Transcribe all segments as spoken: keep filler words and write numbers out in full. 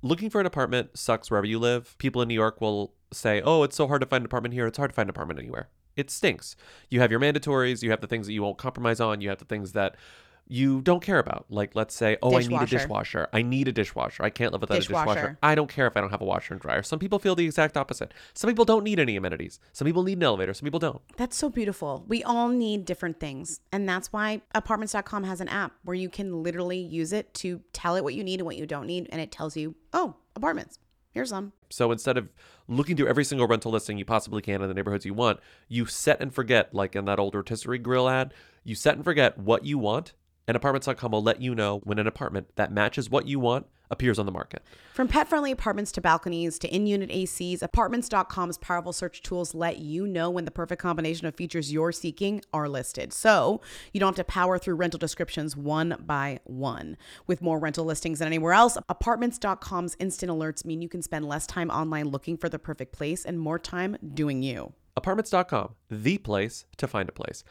looking for an apartment sucks wherever you live. People in New York will say, oh, it's so hard to find an apartment here. It's hard to find an apartment anywhere. It stinks. You have your mandatories. You have the things that you won't compromise on. You have the things that you don't care about. Like, let's say, oh, Dishwasher. I need a dishwasher. I need a dishwasher. I can't live without Dishwasher. a dishwasher. I don't care if I don't have a washer and dryer. Some people feel the exact opposite. Some people don't need any amenities. Some people need an elevator. Some people don't. That's so beautiful. We all need different things. And that's why apartments dot com has an app where you can literally use it to tell it what you need and what you don't need. And it tells you, oh, apartments. Here's some. So instead of looking through every single rental listing you possibly can in the neighborhoods you want, you set and forget, like in that old rotisserie grill ad, you set and forget what you want. And apartments dot com will let you know when an apartment that matches what you want appears on the market. From pet-friendly apartments to balconies to in-unit A Cs, apartments dot com's powerful search tools let you know when the perfect combination of features you're seeking are listed. So you don't have to power through rental descriptions one by one. With more rental listings than anywhere else, apartments dot com's instant alerts mean you can spend less time online looking for the perfect place and more time doing you. apartments dot com, the place to find a place.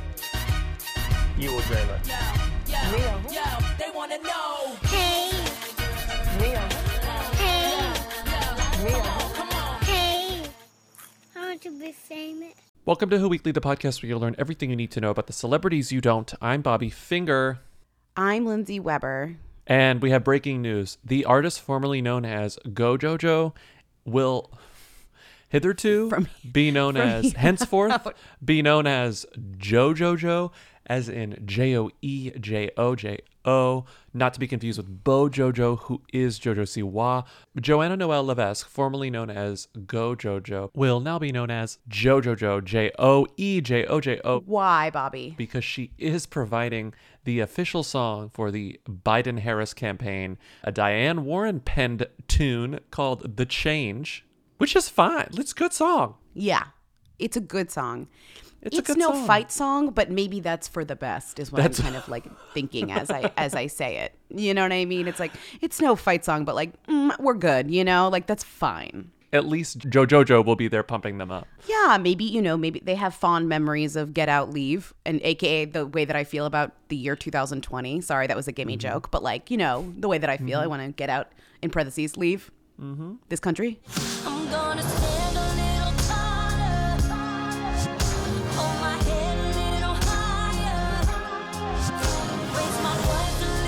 You will dream it. Yo, yo, they wanna know. Hey, Mia. hey, Mia. Come on. hey. I want to be famous. Welcome to Who Weekly, the podcast where you'll learn everything you need to know about the celebrities you don't. I'm Bobby Finger. I'm Lindsay Weber. And we have breaking news. The artist formerly known as Go Jojo will hitherto From- be known from as, here henceforth, out. be known as Joe Jojo, as in J O E J O J O, not to be confused with Bo Jojo, who is Jojo Siwa. Joanna Noel Levesque, formerly known as Go Jojo, will now be known as Jo Jojo, J O E J O J O. Why, Bobby? Because she is providing the official song for the Biden-Harris campaign, a Diane Warren-penned tune called The Change, which is fine. It's a good song. Yeah, it's a good song. It's, It's, a good no song. fight song, but maybe that's for the best is what That's- I'm kind of like thinking as I as I say it. You know what I mean? It's like, it's no fight song, but like, mm, we're good, you know? Like, that's fine. At least Jo Jojo will be there pumping them up. Yeah, maybe, you know, maybe they have fond memories of Get Out, Leave, and A K A the way that I feel about the year two thousand twenty. Sorry, that was a gimme Mm-hmm. joke, but like, you know, the way that I feel, I want to get out, in parentheses, leave Mm-hmm. this country. I'm gonna stand a little taller. Hold my head a little higher. Raise my voice a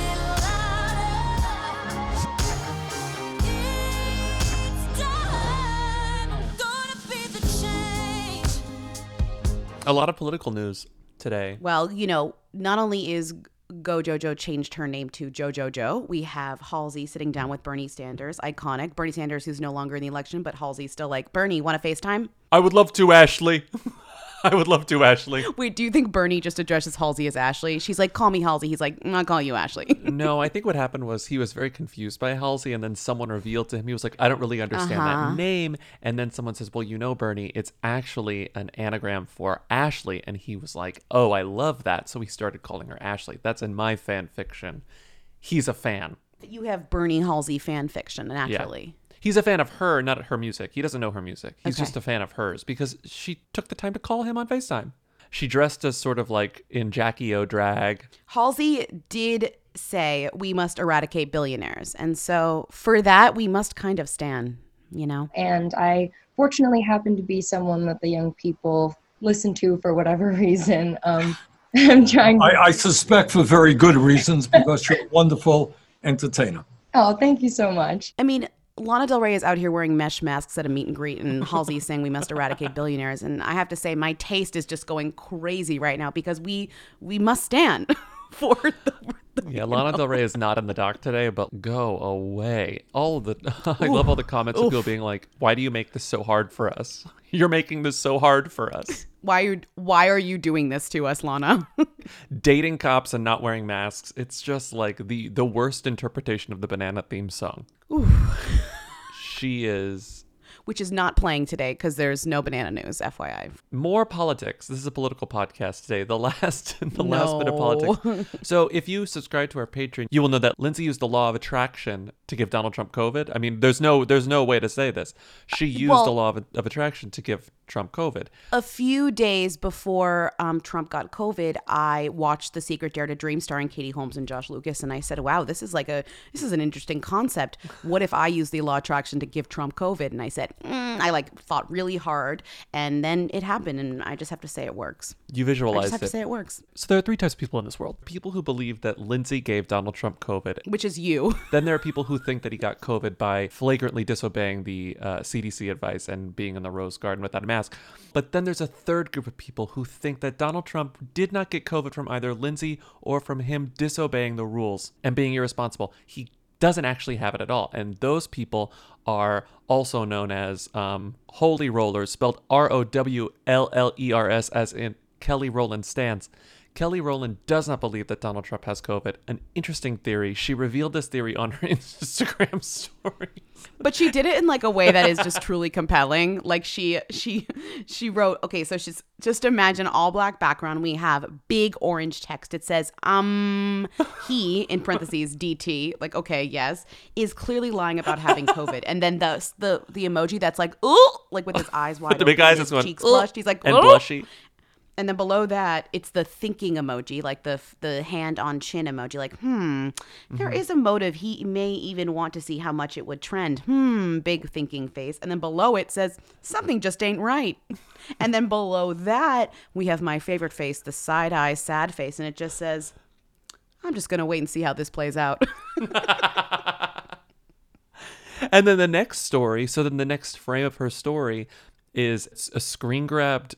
little louder. It's time. I'm gonna be the change. A lot of political news today. Well, you know, not only is Go Jojo changed her name to JoJo Joe, we have Halsey sitting down with Bernie Sanders, iconic. Bernie Sanders, who's no longer in the election, but Halsey's still like, Bernie, want to FaceTime? I would love to, Ashley. I would love to, Ashley. Wait, do you think Bernie just addresses Halsey as Ashley? She's like, call me Halsey. He's like, I'll call you Ashley. No, I think what happened was he was very confused by Halsey, and then someone revealed to him, he was like, I don't really understand Uh-huh. that name. And then someone says, well, you know, Bernie, it's actually an anagram for Ashley. And he was like, oh, I love that. So he started calling her Ashley. That's in my fan fiction. He's a fan. You have Bernie Halsey fan fiction, naturally. He's a fan of her, not her music. He doesn't know her music. He's Okay. just a fan of hers because she took the time to call him on FaceTime. She dressed as sort of like in Jackie O drag. Halsey did say we must eradicate billionaires. And so for that, we must kind of stand, you know? And I fortunately happen to be someone that the young people listen to for whatever reason. Um, I'm trying to... I, I suspect for very good reasons because you're a wonderful entertainer. Oh, thank you so much. I mean, Lana Del Rey is out here wearing mesh masks at a meet and greet, and Halsey is saying we must eradicate billionaires. And I have to say, my taste is just going crazy right now because we we must stand for the. the Yeah, you Lana know. Del Rey is not in the doc today, but go away. All the I love all the comments of people being like, "Why do you make this so hard for us? You're making this so hard for us." Why are why are you doing this to us, Lana? Dating cops and not wearing masks. It's just like the the worst interpretation of the Banana theme song. She is Which is not playing today because there's no banana news, F Y I. more politics. This is a political podcast today. The last the last bit of No. politics. So if you subscribe to our Patreon, you will know that Lindsay used the law of attraction to give Donald Trump COVID. I mean, there's no there's no way to say this. She used Well- the law of, of attraction to give Trump COVID. A few days before um, Trump got COVID, I watched The Secret Dare to Dream starring Katie Holmes and Josh Lucas, and I said, "Wow, this is like a this is an interesting concept. What if I use the law of attraction to give Trump COVID?" And I said, mm, I like thought really hard, and then it happened, and I just have to say it works. You I visualized just have it. to say it works, So there are three types of people in this world. People who believe that Lindsay gave Donald Trump COVID. which is you. Then there are people who think that he got COVID by flagrantly disobeying the uh, C D C advice and being in the Rose Garden without a mask. But then there's a third group of people who think that Donald Trump did not get COVID from either Lindsay or from him disobeying the rules and being irresponsible. He doesn't actually have it at all. And those people are also known as um, Holy Rollers, spelled R O W L L E R S, as in Kelly Rowland Stans. Kelly Rowland does not believe that Donald Trump has COVID. An interesting theory. She revealed this theory on her Instagram story. But she did it in like a way that is just truly compelling. Like she she she wrote, okay, so she's just imagine all black background. We have big orange text. It says, um, he, in parentheses, D T, like, okay, yes, is clearly lying about having COVID. And then the the the emoji that's like, ooh, like with his eyes wide The big open, eyes his is going, cheeks "Ooh," flushed. He's like, and "Ooh." blushy. And then below that, it's the thinking emoji, like the the hand on chin emoji, like, hmm, there is a motive. He may even want to see how much it would trend. Hmm, big thinking face. And then below it says, something just ain't right. And then below that, we have my favorite face, the side eye sad face. And it just says, I'm just going to wait and see how this plays out. And then the next story, so then the next frame of her story is a screen grabbed.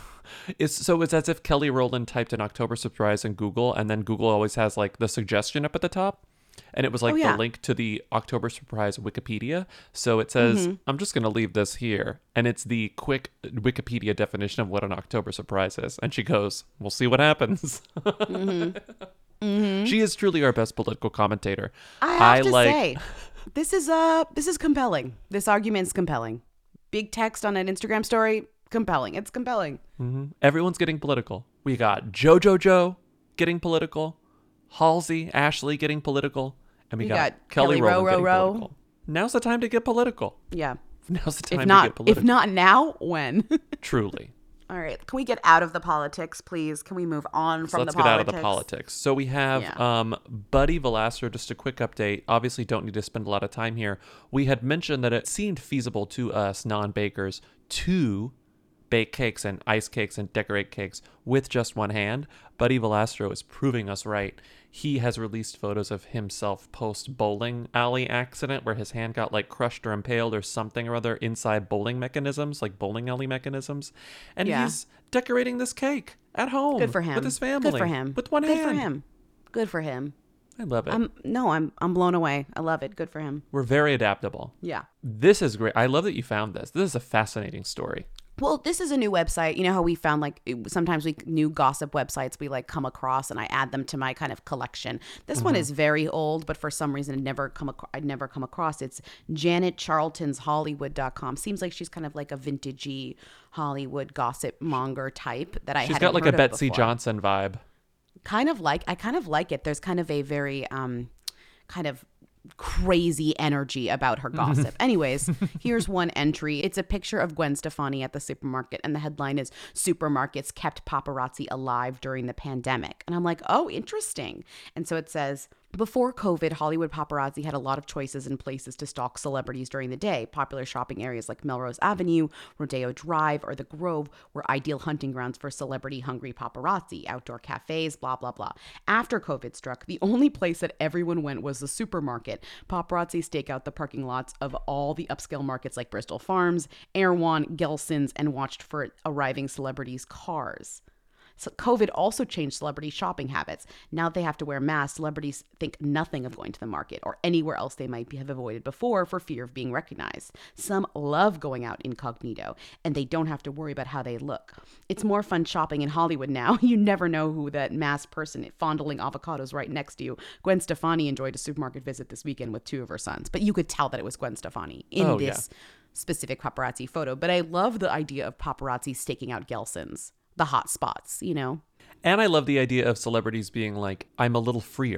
It's so it's as if Kelly Rowland typed in October surprise in Google, and then Google always has like the suggestion up at the top, and it was like Oh, yeah. the link to the October surprise Wikipedia. So it says, Mm-hmm. I'm just going to leave this here, and it's the quick Wikipedia definition of what an October surprise is. And she goes, we'll see what happens. Mm-hmm. Mm-hmm. She is truly our best political commentator. I have to like say, this is uh this is compelling. This argument's compelling. Big text on an Instagram story, compelling. It's compelling. Mhm. Everyone's getting political. We got Jojo Joe getting political, Halsey, Ashley getting political, and we, We got, got Kelly Kelly Rowland Row, getting Row, Row. political. Now's the time to get political. Yeah. Now's the time If to not, get political. if not now, when? Truly. All right. Can we get out of the politics, please? Can we move on So from let's the get politics? out of the politics. So we have Yeah. um, Buddy Velasco, just a quick update. Obviously, don't need to spend a lot of time here. We had mentioned that it seemed feasible to us non-bakers to bake cakes and ice cakes and decorate cakes with just one hand. Buddy Velasco is proving us right. He has released photos of himself post bowling alley accident where his hand got like crushed or impaled or something or other inside bowling mechanisms, like bowling alley mechanisms. And Yeah. he's decorating this cake at home Good for him. with his family. Good for him. With one Good hand. for him. Good for him. I love it. I'm no, I'm I'm blown away. I love it. Good for him. We're very adaptable. Yeah. This is great. I love that you found this. This is a fascinating story. Well, this is a new website. You know how we found like it- sometimes we new gossip websites we like come across, and I add them to my kind of collection. This one is very old, but for some reason it never come ac- I'd never come across. It's Janet Charlton's Hollywood dot com. Seems like she's kind of like a vintagey Hollywood gossip monger type that I She's hadn't got like a heard of Betsy before. Johnson vibe. Kind of like I kind of like it. There's kind of a very um kind of crazy energy about her gossip. Anyways, here's one entry. It's a picture of Gwen Stefani at the supermarket, and the headline is "Supermarkets Kept Paparazzi Alive During the Pandemic." And I'm like, oh, interesting. And so it says, before COVID, Hollywood paparazzi had a lot of choices and places to stalk celebrities during the day. Popular shopping areas like Melrose Avenue, Rodeo Drive, or the Grove were ideal hunting grounds for celebrity-hungry paparazzi, outdoor cafes, blah, blah, blah. After COVID struck, the only place that everyone went was the supermarket. Paparazzi stake out the parking lots of all the upscale markets like Bristol Farms, Erewhon, Gelson's, and watched for arriving celebrities' cars. So COVID also changed celebrity shopping habits. Now they have to wear masks. Celebrities think nothing of going to the market or anywhere else they might have avoided before for fear of being recognized. Some love going out incognito, and they don't have to worry about how they look. It's more fun shopping in Hollywood now. You never know who that masked person fondling avocados right next to you. Gwen Stefani enjoyed a supermarket visit this weekend with two of her sons, but you could tell that it was Gwen Stefani in Oh, this specific paparazzi photo. But I love the idea of paparazzi staking out Gelson's. The hot spots, you know? And I love the idea of celebrities being like, I'm a little freer.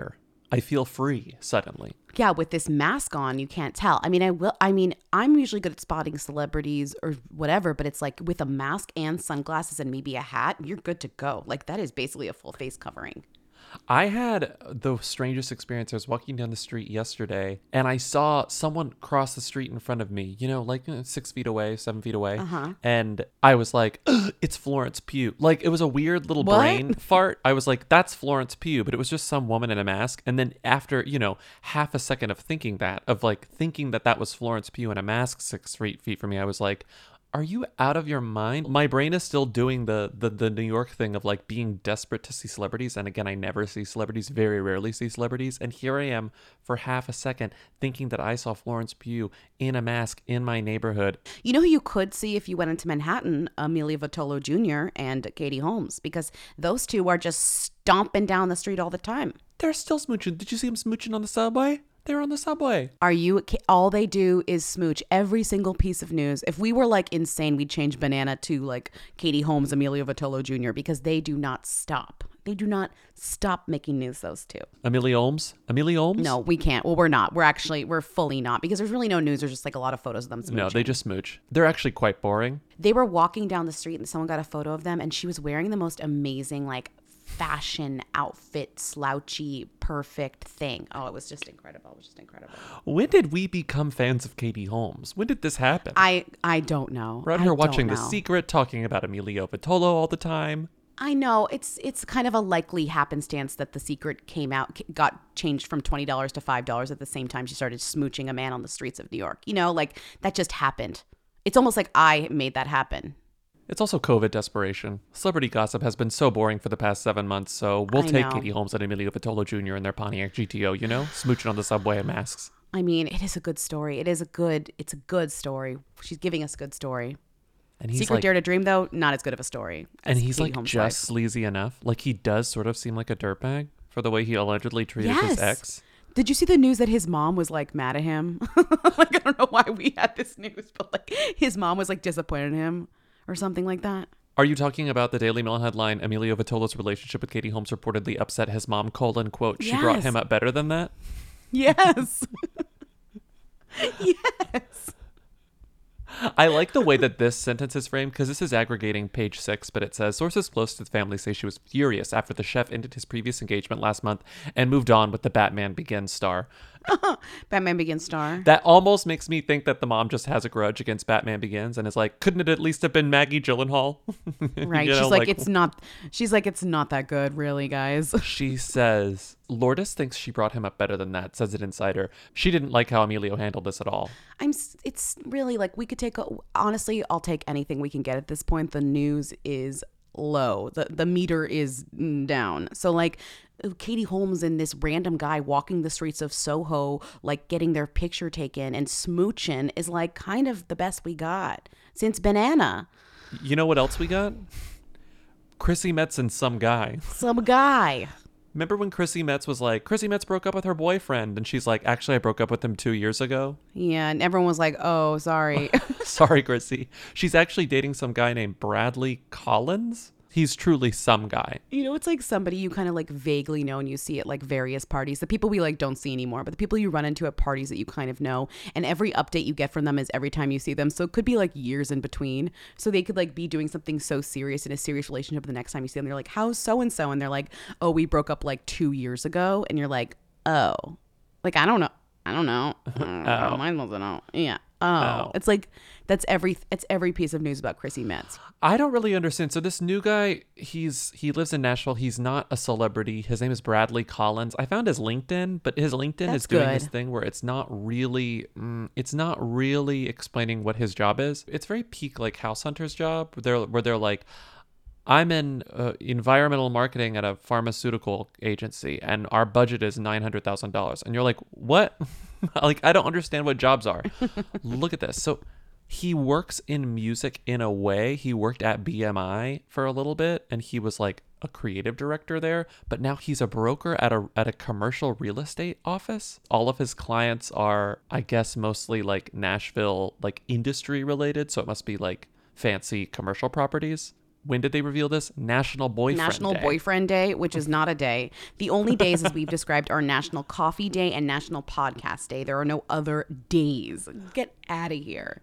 I feel free suddenly. Yeah, with this mask on, you can't tell. I mean, I will. I mean, I'm usually good at spotting celebrities or whatever, but it's like with a mask and sunglasses and maybe a hat, you're good to go. Like that is basically a full face covering. I had the strangest experience. I was walking down the street yesterday and I saw someone cross the street in front of me, you know, like uh, six feet away, seven feet away. Uh-huh. And I was like, "Ugh, it's Florence Pugh." Like it was a weird little What? brain fart. I was like, that's Florence Pugh, but it was just some woman in a mask. And then after, you know, half a second of thinking that, of like thinking that that was Florence Pugh in a mask six feet feet from me, I was like, are you out of your mind? My brain is still doing the, the the New York thing of like being desperate to see celebrities. And again, I never see celebrities, very rarely see celebrities. And here I am for half a second thinking that I saw Florence Pugh in a mask in my neighborhood. You know who you could see if you went into Manhattan? Amelia Vitolo Junior and Katie Holmes, because those two are just stomping down the street all the time. They're still smooching. Did you see them smooching on the subway? They were on the subway. Are you, all they do is smooch every single piece of news. If we were like insane, we'd change Banana to like Katie Holmes, Amelia Vitolo Junior, because they do not stop. They do not stop making news, those two. Amelia Holmes? Amelia Holmes? No, we can't. Well, we're not. We're actually, we're fully not, because there's really no news. There's just like a lot of photos of them smooching. No, they just smooch. They're actually quite boring. They were walking down the street and someone got a photo of them and she was wearing the most amazing like fashion outfit, slouchy, perfect thing. Oh, it was just incredible. It was just incredible. When did we become fans of Katie Holmes? When did this happen? I I don't know. We're out I here don't watching The know. Secret, talking about Emilio Vitolo all the time. I know it's it's kind of a likely happenstance that The Secret came out, got changed from twenty dollars to five dollars at the same time she started smooching a man on the streets of New York. You know, like that just happened. It's almost like I made that happen. It's also COVID desperation. Celebrity gossip has been so boring for the past seven months, so we'll I take know. Katie Holmes and Emilio Vitolo Junior in their Pontiac G T O, you know? Smooching on the subway in masks. I mean, it is a good story. It is a good, it's a good story. She's giving us a good story. And he's Secret like, Dare to Dream, though, not as good of a story. and as he's Katie like Holmes' just life. sleazy enough. Like he does sort of seem like a dirtbag for the way he allegedly treated his Yes. ex. Did you see the news that his mom was like mad at him? Like, I don't know why we had this news, but like his mom was like disappointed in him or something like that. Are you talking about the Daily Mail headline, Emilio Vitolo's relationship with Katie Holmes reportedly upset his mom, colon, quote, she brought Yes. him up better than that? Yes. Yes. I like the way that this sentence is framed because this is aggregating page six, but it says sources close to the family say she was furious after the chef ended his previous engagement last month and moved on with the Batman Begins star. Batman Begins star. That almost makes me think that the mom just has a grudge against Batman Begins and is like, couldn't it at least have been Maggie Gyllenhaal? Right. You she's know, like, it's not, she's like, it's not that good, really, guys. She says, Lourdes thinks she brought him up better than that, says an insider. She didn't like how Emilio handled this at all. I'm, s- it's really like we could take, a, honestly, I'll take anything we can get at this point. The news is low. The, the meter is mm, down. So like, Katie Holmes and this random guy walking the streets of Soho, like getting their picture taken and smooching is like kind of the best we got since Banana. You know what else we got? Chrissy Metz and some guy. Some guy. Remember when Chrissy Metz was like, Chrissy Metz broke up with her boyfriend, and she's like, actually, I broke up with him two years ago. Yeah, and everyone was like, oh, sorry. Sorry, Chrissy. She's actually dating some guy named Bradley Collins. He's truly some guy. You know, it's like somebody you kind of like vaguely know and you see at like various parties. The people we like don't see anymore, but the people you run into at parties that you kind of know. And every update you get from them is every time you see them. So it could be like years in between. So they could like be doing something so serious in a serious relationship. The next time you see them, they're like, how's so-and-so? And they're like, oh, we broke up like two years ago. And you're like, oh, like, I don't know. I don't know. I don't know. How am I supposed to know? Yeah. Oh. Oh. It's like, that's every, it's every piece of news about Chrissy Metz. I don't really understand. So this new guy, he's he lives in Nashville. He's not a celebrity. His name is Bradley Collins. I found his LinkedIn, but his LinkedIn That's is doing good. this thing where it's not really, mm, it's not really explaining what his job is. It's very peak like House Hunter's job, where they're where they're like, I'm in uh, environmental marketing at a pharmaceutical agency, and our budget is nine hundred thousand dollars. And you're like, what? Like, I don't understand what jobs are. Look at this. So he works in music in a way. He worked at B M I for a little bit, and he was like a creative director there. But now he's a broker at a at a commercial real estate office. All of his clients are, I guess, mostly like Nashville, like industry related. So it must be like fancy commercial properties. when did they reveal this? National Boyfriend National Day. Boyfriend Day, which is not a day. The only days, as we've described, are National Coffee Day and National Podcast Day. There are no other days. Get out of here.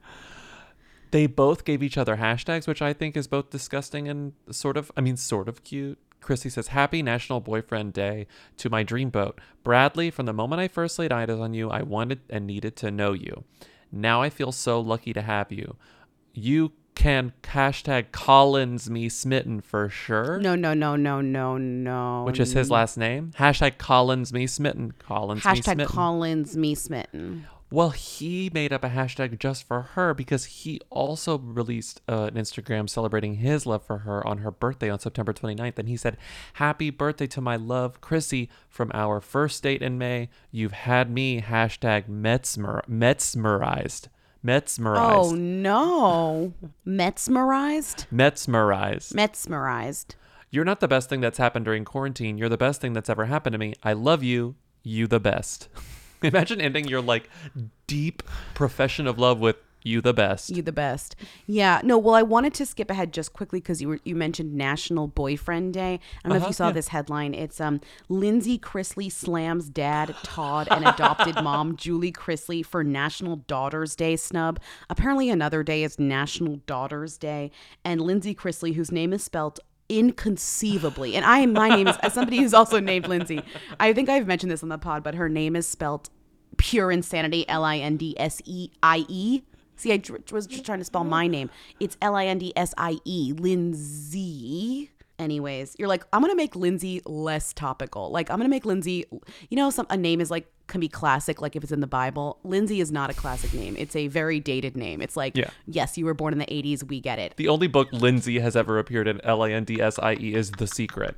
They both gave each other hashtags, which I think is both disgusting and sort of, I mean, sort of cute. Chrissy says, happy National Boyfriend Day to my dreamboat. Bradley, from the moment I first laid eyes on you, I wanted and needed to know you. Now I feel so lucky to have you. You can hashtag Collins me smitten for sure. No, no, no, no, no, no. Which is his last name. Hashtag Collins me smitten. Collins me Hashtag smitten. Collins me smitten. Well, he made up a hashtag just for her because he also released uh, an Instagram celebrating his love for her on her birthday on September twenty-ninth. And he said, happy birthday to my love, Chrissy, from our first date in May. You've had me hashtag Metzmer- Metzmerized. Metzmerized. Oh, no. Metzmerized? Metzmerized. Metzmerized. You're not the best thing that's happened during quarantine. You're the best thing that's ever happened to me. I love you. You the best. Imagine ending your like deep profession of love with you the best. You the best. Yeah. No, well, I wanted to skip ahead just quickly because you were you mentioned National Boyfriend Day. I don't know Uh-huh, if you saw yeah. this headline. It's um Lindsay Chrisley slams dad Todd and adopted mom Julie Chrisley for National Daughters Day snub. Apparently another day is National Daughters Day. And Lindsay Chrisley, whose name is spelled inconceivably, and I my name is as somebody who's also named Lindsay. I think I've mentioned this on the pod, but her name is spelled pure insanity, L I N D S E I E. See, I tr- was just trying to spell my name. It's L I N D S I E, Lindsay. Anyways, you're like, I'm going to make Lindsay less topical. Like, I'm going to make Lindsay, you know, some a name is like, can be classic, like if it's in the Bible. Lindsay is not a classic name. It's a very dated name. It's like, Yeah. yes, you were born in the eighties. We get it. The only book Lindsay has ever appeared in, L I N D S I E, is The Secret.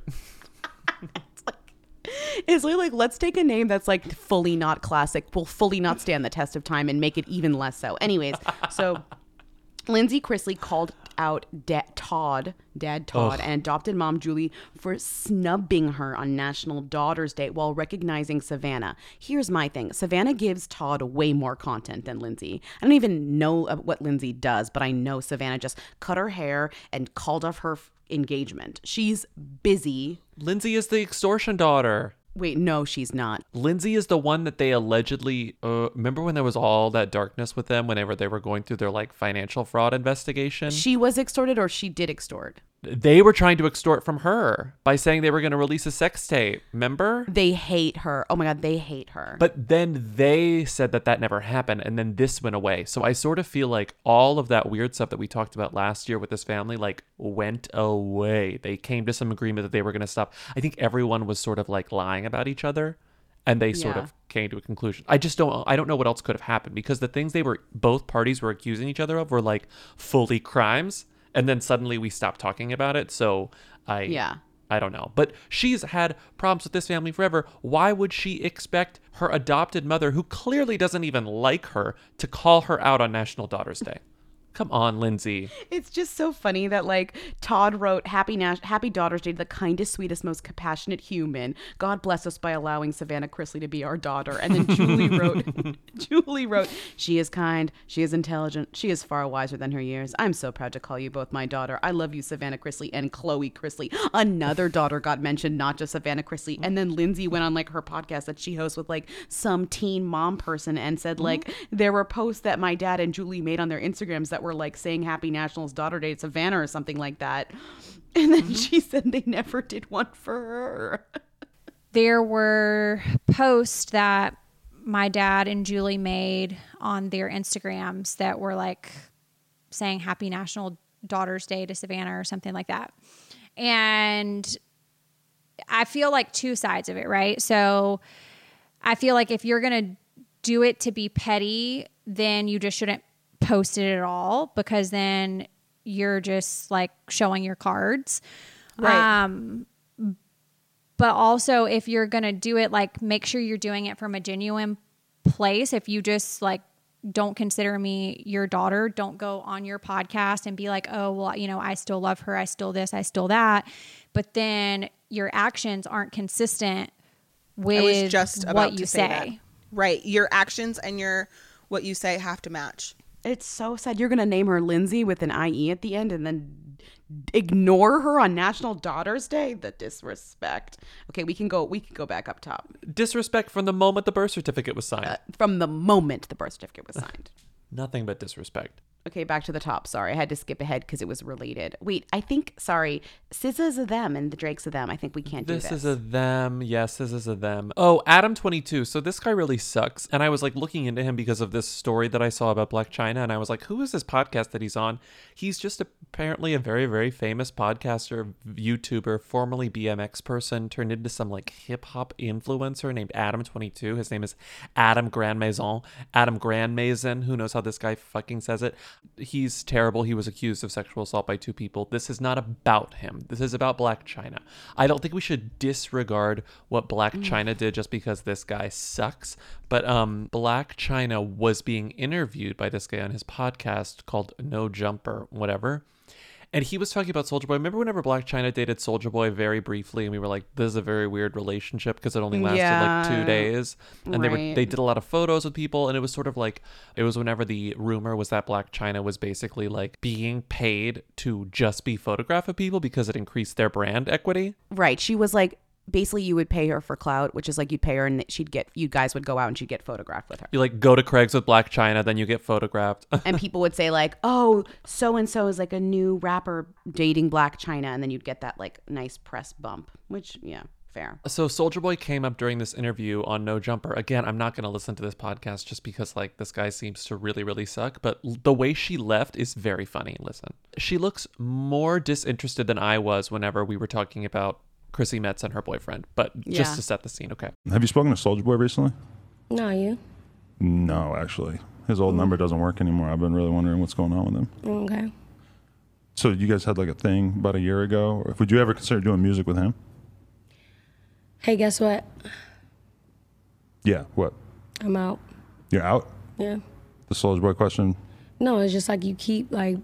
It's really like, let's take a name that's like fully not classic, will fully not stand the test of time and make it even less so. Anyways, so Lindsay Chrisley called out da- Todd, Dad Todd, Ugh. and adopted mom Julie for snubbing her on National Daughters Day while recognizing Savannah. Here's my thing. Savannah gives Todd way more content than Lindsay. I don't even know uh, what Lindsay does, but I know Savannah just cut her hair and called off her f- engagement. She's busy. Lindsay is the extortion daughter. Wait, no, she's not. Lindsay is the one that they allegedly uh, remember when there was all that darkness with them whenever they were going through their like financial fraud investigation. She was extorted or she did extort? They were trying to extort from her by saying they were going to release a sex tape. Remember? They hate her. Oh my God, they hate her. But then they said that that never happened, and then this went away. So I sort of feel like all of that weird stuff that we talked about last year with this family, like, went away. They came to some agreement that they were going to stop. I think everyone was sort of like lying about each other, and they sort Yeah. of came to a conclusion. I just don't, I don't know what else could have happened, because the things they were, both parties were accusing each other of were like fully crimes. And then suddenly we stopped talking about it. So I, Yeah. I don't know. But she's had problems with this family forever. Why would she expect her adopted mother, who clearly doesn't even like her, to call her out on National Daughters Day? Come on, Lindsay. It's just so funny that like Todd wrote Happy Nash- Happy Daughter's Day to the kindest, sweetest, most compassionate human. God bless us by allowing Savannah Chrisley to be our daughter. And then Julie wrote Julie wrote, she is kind, she is intelligent, she is far wiser than her years. I'm so proud to call you both my daughter. I love you, Savannah Chrisley and Chloe Chrisley. Another daughter got mentioned, not just Savannah Chrisley. And then Lindsay went on like her podcast that she hosts with like some teen mom person and said like there were posts that my dad and Julie made on their Instagrams that were like saying Happy National's Daughter Day to Savannah or something like that. And then she said they never did one for her. There were posts that my dad and Julie made on their Instagrams that were like saying Happy National Daughters Day to Savannah or something like that. And I feel like two sides of it, right? So I feel like if you're going to do it to be petty, then you just shouldn't post it at all, because then you're just like showing your cards. Right. Um, but also if you're going to do it, like make sure you're doing it from a genuine place. If you just like don't consider me your daughter, don't go on your podcast and be like, oh, well, you know, I still love her. I still this, I still that. But then your actions aren't consistent with I was just about what to you say, say. that. Right. Your actions and your what you say have to match. It's so sad. You're going to name her Lindsay with an I E at the end and then ignore her on National Daughters Day. The disrespect. Okay, we can go. We can go back up top. Disrespect from the moment the birth certificate was signed. Uh, from the moment the birth certificate was signed. Nothing but disrespect. Okay, back to the top. Sorry, I had to skip ahead because it was related. Wait, I think, sorry, S Z A's a them and the Drake's a them. I think we can't This do this. is a them. Yes, this is a them. Oh, Adam twenty-two. So this guy really sucks. And I was like looking into him because of this story that I saw about Black China. And I was like, who is this podcast that he's on? He's just apparently a very, very famous podcaster, YouTuber, formerly B M X person, turned into some like hip hop influencer named Adam twenty-two. His name is Adam Grandmaison. Adam Grandmaison. Who knows how this guy fucking says it? He's terrible. He was accused of sexual assault by two people. This is not about him. This is about Black China. I don't think we should disregard what Black China did just because this guy sucks. But um, Black China was being interviewed by this guy on his podcast called No Jumper, whatever. And he was talking about Soulja Boy. Remember whenever Black China dated Soulja Boy very briefly, and we were like, "This is a very weird relationship" because it only lasted Yeah. like two days. And they were Right. they did a lot of photos with people, and it was sort of like it was whenever the rumor was that Black China was basically like being paid to just be photographed with people because it increased their brand equity. Right. She was like, basically you would pay her for clout, which is like you'd pay her and she'd get, you guys would go out and she'd get photographed with her. You like go to Craig's with Black China, then you get photographed. And people would say like, oh, so-and-so is like a new rapper dating Black China. And then you'd get that like nice press bump, which, yeah, fair. So Soulja Boy came up during this interview on No Jumper. Again, I'm not going to listen to this podcast just because like this guy seems to really, really suck. But l- the way she left is very funny. Listen, she looks more disinterested than I was whenever we were talking about Chrissy Metz and her boyfriend. But Yeah. just to set the scene, okay. Have you spoken to Soulja Boy recently? No, you? No, actually. His old number doesn't work anymore. I've been really wondering what's going on with him. Okay. So you guys had like a thing about a year ago? Or would you ever consider doing music with him? Hey, guess what? Yeah, what? I'm out. You're out? Yeah. The Soulja Boy question? No, it's just like you keep like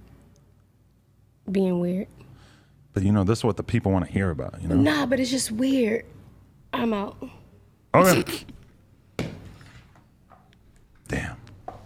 being weird. But you know, this is what the people want to hear about, you know? Nah, but it's just weird. I'm out. Okay. Damn.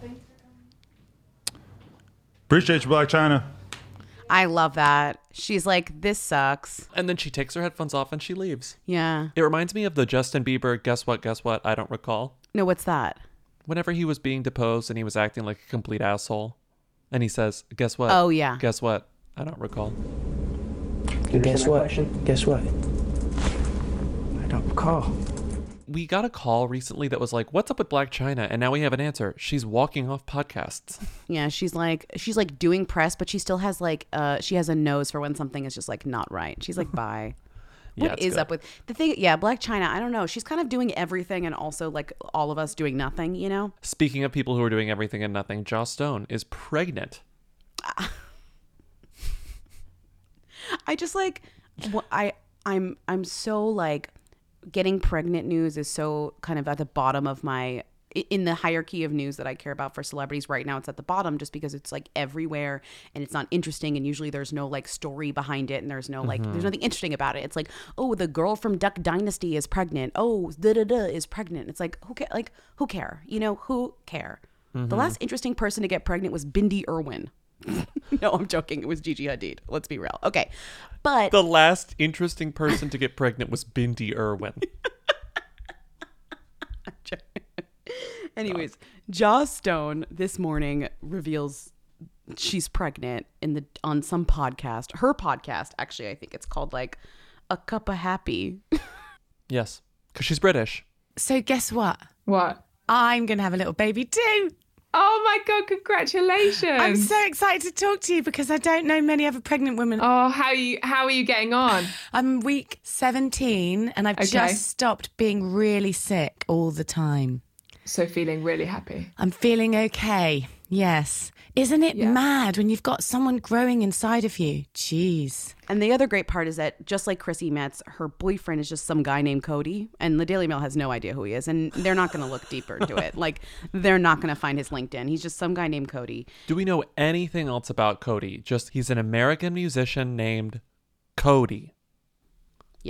Appreciate you, Black China. I love that. She's like, this sucks. And then she takes her headphones off and she leaves. Yeah. It reminds me of the Justin Bieber, guess what, guess what, I don't recall. No, what's that? Whenever he was being deposed and he was acting like a complete asshole. And he says, guess what? Oh, yeah. Guess what? I don't recall. Guess what? Guess what? I don't recall. We got a call recently that was like, what's up with Black China? And now we have an answer. She's walking off podcasts. Yeah, she's like, she's like doing press, but she still has like, uh, she has a nose for when something is just like not right. She's like, bye. Yeah, What it's is good. up with the thing? Yeah, Black China. I don't know. She's kind of doing everything and also like all of us doing nothing, you know? Speaking of people who are doing everything and nothing, Joss Stone is pregnant. I just like, wh- I, I'm, I'm so like, getting pregnant news is so kind of at the bottom of my, i- in the hierarchy of news that I care about for celebrities right now. It's at the bottom just because it's like everywhere and it's not interesting. And usually there's no like story behind it. And there's no like, there's nothing interesting about it. It's like, oh, the girl from Duck Dynasty is pregnant. Oh, da da da is pregnant. It's like, who ca- like, who care? You know, who care? The last interesting person to get pregnant was Bindi Irwin. No, I'm joking. It was Gigi Hadid. Let's be real. Okay. But The last interesting person to get pregnant was Bindi Irwin. anyways, Joss Stone this morning reveals she's pregnant in the on some podcast. Her podcast, actually, I think it's called like A Cup of Happy. Yes, because she's British. So guess what? What? I'm going to have a little baby too. Oh my God, congratulations. I'm so excited to talk to you because I don't know many other pregnant women. Oh, how are you, how are you getting on? I'm week seventeen and I've Okay. just stopped being really sick all the time. So feeling really happy. I'm feeling okay. Yes. Isn't it Yeah. mad when you've got someone growing inside of you? Jeez. And the other great part is that just like Chrissy Metz, her boyfriend is just some guy named Cody, and the Daily Mail has no idea who he is, and they're not going to look deeper into it. Like, they're not going to find his LinkedIn. He's just some guy named Cody. Do we know anything else about Cody? Just he's an American musician named Cody. Yeah.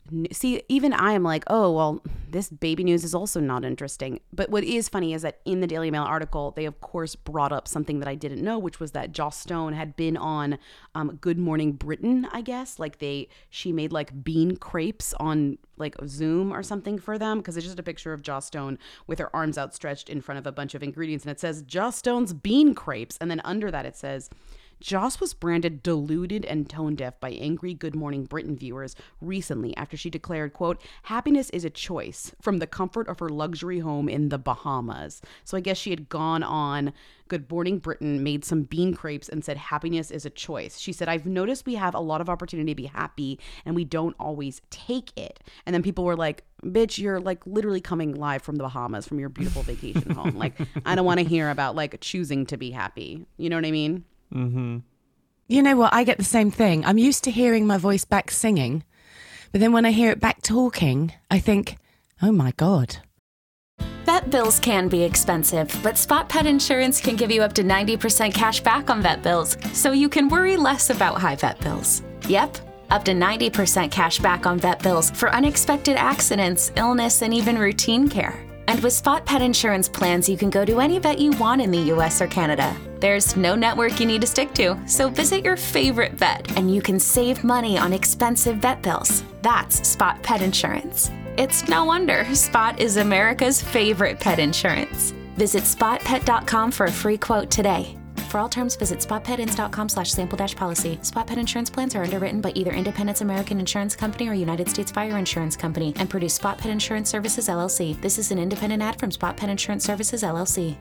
See, even I am like, oh, well, this baby news is also not interesting. But what is funny is that in the Daily Mail article, they, of course, brought up something that I didn't know, which was that Joss Stone had been on um, Good Morning Britain, I guess. Like they, she made like bean crepes on like Zoom or something for them, because it's just a picture of Joss Stone with her arms outstretched in front of a bunch of ingredients. And it says Joss Stone's bean crepes. And then under that, it says, Joss was branded deluded and tone deaf by angry Good Morning Britain viewers recently after she declared, quote, happiness is a choice from the comfort of her luxury home in the Bahamas. So I guess she had gone on Good Morning Britain, made some bean crepes and said, happiness is a choice. She said, I've noticed we have a lot of opportunity to be happy and we don't always take it. And then people were like, bitch, you're like literally coming live from the Bahamas from your beautiful vacation home. Like, I don't want to hear about like choosing to be happy. You know what I mean? Mm-hmm. You know what? I get the same thing. I'm used to hearing my voice back singing, but then when I hear it back talking, I think, oh my God. Vet bills can be expensive, but Spot Pet Insurance can give you up to ninety percent cash back on vet bills, so you can worry less about high vet bills. Yep, up to ninety percent cash back on vet bills for unexpected accidents, illness, and even routine care. And with Spot Pet Insurance plans, you can go to any vet you want in the U S or Canada. There's no network you need to stick to, so visit your favorite vet and you can save money on expensive vet bills. That's Spot Pet Insurance. It's no wonder Spot is America's favorite pet insurance. Visit spot pet dot com for a free quote today. For all terms, visit spot pet ins dot com slash sample dash policy. Spot Pet Insurance plans are underwritten by either Independence American Insurance Company or United States Fire Insurance Company and produce Spot Pet Insurance Services, L L C. This is an independent ad from Spot Pet Insurance Services, L L C.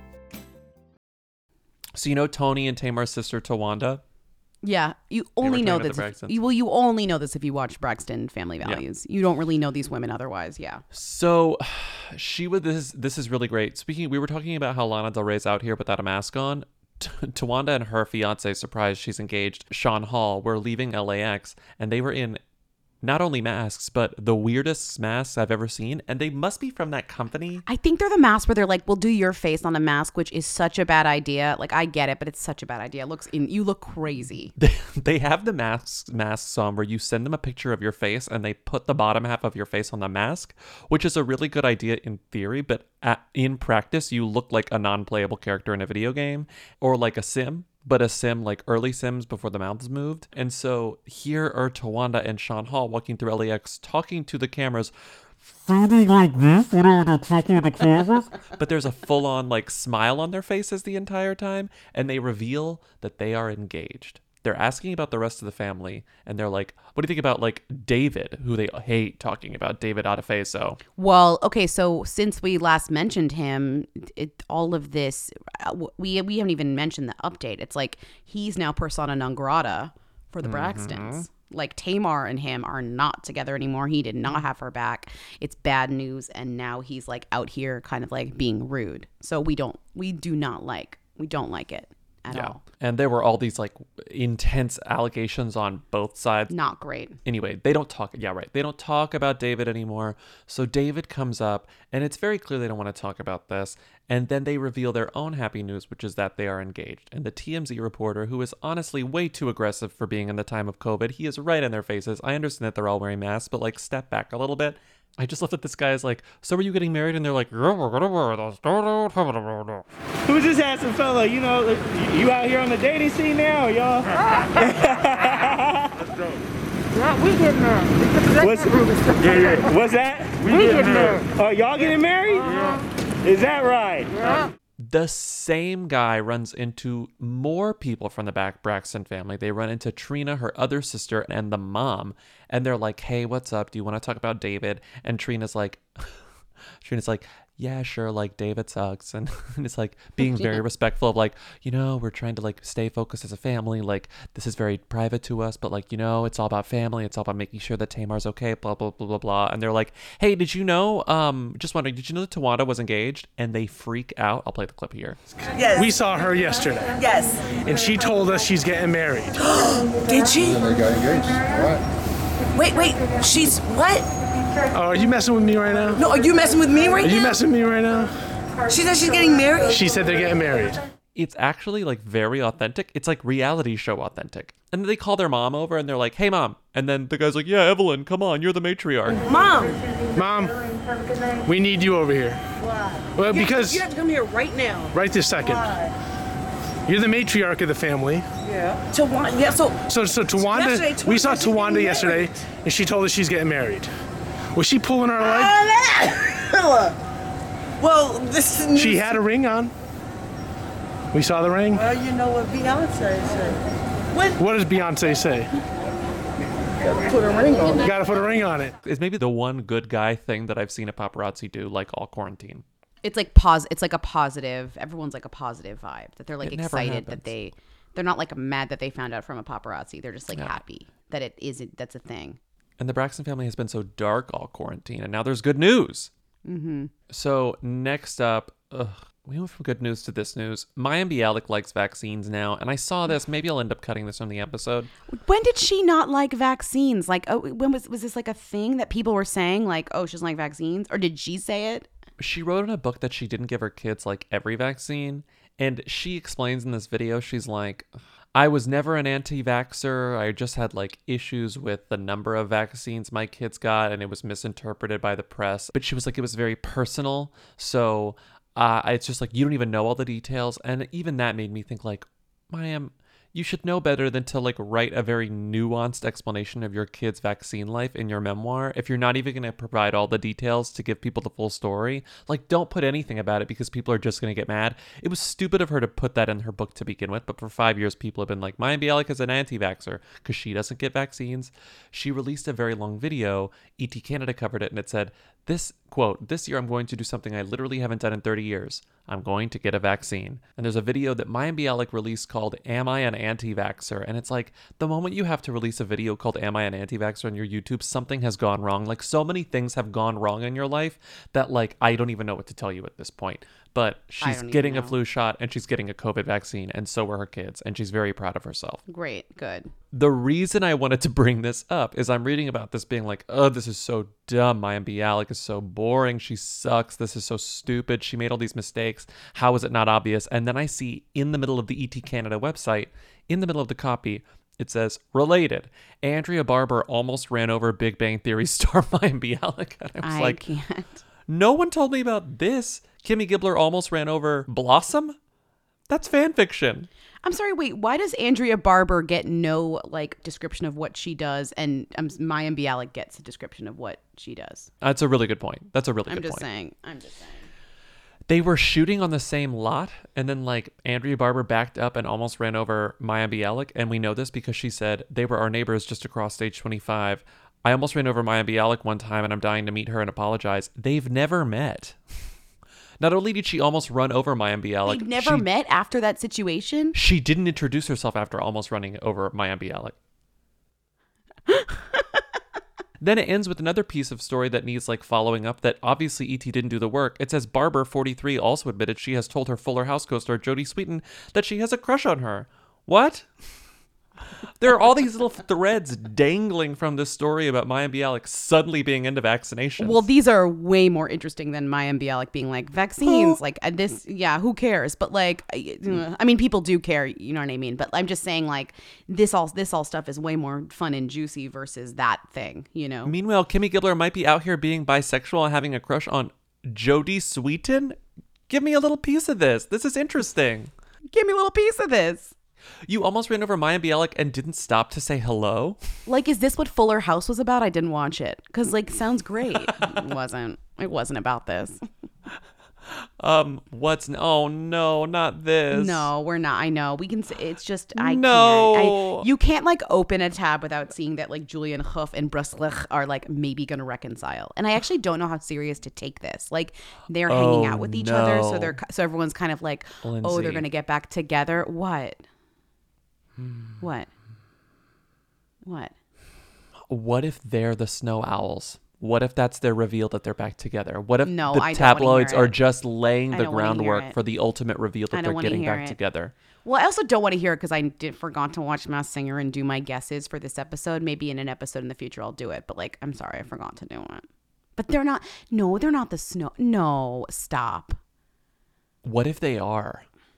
So you know Tony and Tamar's sister Tawanda? Yeah, you only know trained at this. the If, you, well, you only know this if you watch Braxton Family Values. You don't really know these women otherwise. Yeah. So she would. This this is really great. Speaking, we were talking about how Lana Del Rey's out here without a mask on. Tawanda and her fiance, surprised she's engaged, Sean Hall, were leaving L A X, and they were in not only masks, but the weirdest masks I've ever seen. And they must be from that company. I think they're the masks where they're like, we'll do your face on a mask, which is such a bad idea. Like, I get it, but it's such a bad idea. It looks in, you look crazy. They, they have the masks masks on where you send them a picture of your face and they put the bottom half of your face on the mask, which is a really good idea in theory, but at, in practice, you look like a non-playable character in a video game or like a sim. But a sim like early Sims before the mouths moved. And so here are Tawanda and Sean Hall walking through L A X talking to the cameras. Sounding like this when they're talking to the cameras. But there's a full-on like smile on their faces the entire time. And they reveal that they are engaged. They're asking about the rest of the family. And they're like, what do you think about like David, who they hate talking about, David Adefeso? Well, okay, so since we last mentioned him, it, all of this, we we haven't even mentioned the update. It's like he's now persona non grata for the Braxtons. Mm-hmm. Like Tamar and him are not together anymore. He did not have her back. It's bad news. And now he's like out here kind of like being rude. So we don't, we do not like, we don't like it. At yeah. all. And there were all these like intense allegations on both sides. Not great. Anyway, they don't talk. Yeah, right. They don't talk about David anymore. So David comes up and it's very clear they don't want to talk about this. And then they reveal their own happy news, which is that they are engaged. And the T M Z reporter, who is honestly way too aggressive for being in the time of COVID, he is right in their faces. I understand that they're all wearing masks, but like step back a little bit. I just love that this guy is like, so are you getting married? And they're like, who's this handsome fella? You know, you out here on the dating scene now, y'all? Let's go. Yeah, we getting married. What's, yeah, yeah. What's that? We, we getting married. Oh, y'all getting married? Uh-huh. Is that right? Yeah. The same guy runs into more people from the back Braxton family. They run into Trina, her other sister, and the mom. And they're like, hey, what's up? Do you want to talk about David? And Trina's like, Trina's like, yeah, sure, like David sucks. And, and it's like being very respectful of like, you know, we're trying to like stay focused as a family. Like this is very private to us, but like, you know, it's all about family. It's all about making sure that Tamar's okay, blah, blah, blah, blah, blah. And they're like, hey, did you know, um, just wondering, did you know that Tawanda was engaged? And they freak out. I'll play the clip here. Yes. We saw her yesterday. Yes. And she told us she's getting married. Did she? And they got engaged. What? Wait, wait, she's what? Oh, are you messing with me right now? No, are you messing with me right now? Are now? you messing with me right now? She said she's getting married? She said they're getting married. it's actually like very authentic. It's like reality show authentic. And they call their mom over and they're like, hey, mom. And then the guy's like, yeah, Evelyn, come on. You're the matriarch. Mom! Mom, we need you over here. Why? Well, You- because You have to come here right now. right this second. Why? You're the matriarch of the family. Yeah. Tawanda, yeah, so. So, so Tawanda, Yesterday, we saw Tawanda, she's getting Tawanda yesterday, married. and she told us she's getting married. Was she pulling our leg? Well, this is. She had a ring on. We saw the ring. Well, you know what Beyonce said. What? What does Beyonce say? Gotta put a ring on it. Gotta put a ring on it. It's maybe the one good guy thing that I've seen a paparazzi do, like all quarantine. It's like pos. It's like a positive. Everyone's like a positive vibe that they're like It never excited happens. that they. They're not like mad that they found out from a paparazzi. They're just like Yeah. happy that it isn't. That's a thing. And the Braxton family has been so dark all quarantine, and now there's good news. Mm-hmm. So next up, ugh, we went from good news to this news. Mayim Bialik likes vaccines now, and I saw this. Maybe I'll end up cutting this from the episode. When did she not like vaccines? Like, oh, when was was this like a thing that people were saying? Like, oh, she doesn't like vaccines, or did she say it? She wrote in a book that she didn't give her kids like every vaccine, and she explains in this video, she's like, I was never an anti-vaxxer. I just had like issues with the number of vaccines my kids got, and it was misinterpreted by the press. But she was like, it was very personal. So uh, it's just like, you don't even know all the details. And even that made me think like, Mayim, you should know better than to like write a very nuanced explanation of your kid's vaccine life in your memoir. If you're not even going to provide all the details to give people the full story, like don't put anything about it because people are just going to get mad. It was stupid of her to put that in her book to begin with, but for five years people have been like, Mayim Bialik is an anti-vaxxer because she doesn't get vaccines. She released a very long video. E T Canada covered it and it said, this quote, this year I'm going to do something I literally haven't done in thirty years. I'm going to get a vaccine. And there's a video that Mayim Bialik released called Am I an Anti-Vaxxer? And it's like, the moment you have to release a video called Am I an Anti-Vaxxer on your YouTube, something has gone wrong. Like so many things have gone wrong in your life that like, I don't even know what to tell you at this point. But she's don't getting a even know. flu shot and she's getting a COVID vaccine, and so are her kids. And she's very proud of herself. Great, good. The reason I wanted to bring this up is I'm reading about this being like, oh, this is so dumb. Mayim Bialik is so boring. She sucks. This is so stupid. She made all these mistakes. How is it not obvious? And then I see in the middle of the E T Canada website, in the middle of the copy, it says, related, Andrea Barber almost ran over Big Bang Theory star Mayim Bialik. And I was I like, can't. no one told me about this. Kimmy Gibbler almost ran over Blossom? That's fan fiction. I'm sorry, wait, why does Andrea Barber get no like description of what she does and um, Mayim Bialik gets a description of what she does? That's a really good point. That's a really I'm good just point. saying. I'm just saying. They were shooting on the same lot, and then like Andrea Barber backed up and almost ran over Mayim Bialik, and we know this because she said they were our neighbors just across stage twenty-five. I almost ran over Mayim Bialik one time, and I'm dying to meet her and apologize. They've never met. Not only did she almost run over Mayim Bialik, They've never she, met after that situation? she didn't introduce herself after almost running over Mayim Bialik. Then it ends with another piece of story that needs like following up that obviously E T didn't do the work. It says Barber, forty-three, also admitted she has told her Fuller House co-star Jodie Sweetin that she has a crush on her. What? There are all these little threads dangling from this story about Mayim Bialik suddenly being into vaccinations. Well, these are way more interesting than Mayim Bialik being like, vaccines, like uh, this, yeah, who cares? But like, uh, I mean, people do care, you know what I mean? But I'm just saying like, this all, this all stuff is way more fun and juicy versus that thing, you know? Meanwhile, Kimmy Gibbler might be out here being bisexual and having a crush on Jodie Sweetin. Give me a little piece of this. This is interesting. Give me a little piece of this. You almost ran over Mayim Bialik and didn't stop to say hello? Like, is this what Fuller House was about? I didn't watch it. Because, like, sounds great. It wasn't. It wasn't about this. Um, what's... Oh, no, not this. No, we're not. I know. We can say... It's just... I No. can't. I, you can't, like, open a tab without seeing that, like, Julian Hough and Bruslich are, like, maybe going to reconcile. And I actually don't know how serious to take this. Like, they're hanging Oh, out with each other. So no. they're so everyone's kind of like, oh, Lindsay. they're going to get back together. What? What? What? What if they're the Snow Owls? What if that's their reveal that they're back together? What if No, the I don't wanna tabloids hear are it. just laying I the don't wanna hear groundwork it. for the ultimate reveal I that don't they're wanna getting hear back it. together? Well, I also don't want to hear it because I did forgot to watch Masked Singer and do my guesses for this episode. Maybe in an episode in the future I'll do it. But like, I'm sorry, I forgot to do it. But they're not. No, they're not the snow. No, stop. What if they are?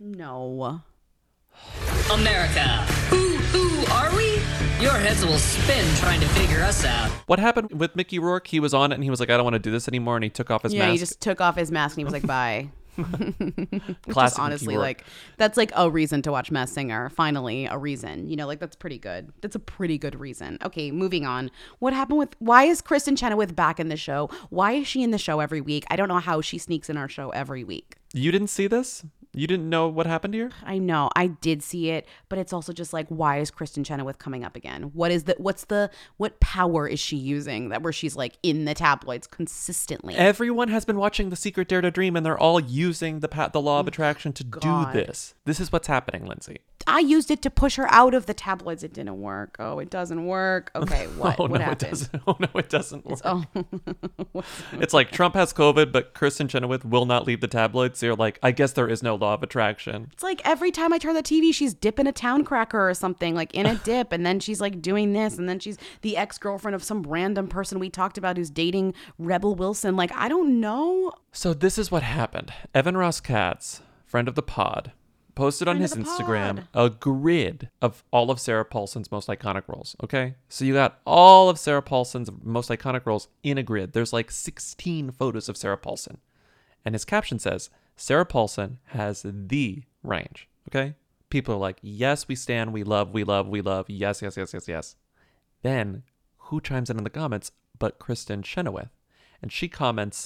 No. America. Who, who are we? Your heads will spin trying to figure us out. What happened with Mickey Rourke? He was on it and he was like, I don't want to do this anymore. And he took off his yeah, mask. he just took off his mask and he was like, bye. Which Classic is honestly Mickey Rourke. like, that's like a reason to watch Masked Singer. Finally, a reason. You know, like that's pretty good. That's a pretty good reason. Okay, moving on. What happened with, why is Kristen Chenoweth back in the show? Why is she in the show every week? I don't know how she sneaks in our show every week. You didn't see this? You didn't know what happened here? I know, I did see it, but it's also just like, why is Kristen Chenoweth coming up again? What is the, what's the, what power is she using that where she's like in the tabloids consistently? Everyone has been watching The Secret Dare to Dream and they're all using the pa- the law of attraction to God. do this. This is what's happening, Lindsay. I used it to push her out of the tabloids. It didn't work. Oh, it doesn't work. Okay, what? oh, what no, happened? It doesn't. Oh, no, it doesn't work. It's, oh. It's like Trump has COVID, but Kristen Chenoweth will not leave the tabloids. So you're like, I guess there is no law of attraction. It's like every time I turn the T V, she's dipping a town cracker or something, like in a dip. And then she's like doing this. And then she's the ex-girlfriend of some random person we talked about who's dating Rebel Wilson. Like, I don't know. So this is what happened. Evan Ross Katz, friend of the pod, posted on Friend his of the Instagram pod. a grid of all of Sarah Paulson's most iconic roles. Okay. So you got all of Sarah Paulson's most iconic roles in a grid. There's like sixteen photos of Sarah Paulson. And his caption says, Sarah Paulson has the range. Okay. People are like, yes, we stand, we love, we love, we love. Yes, yes, yes, yes, yes. Then who chimes in in the comments but Kristen Chenoweth? And she comments,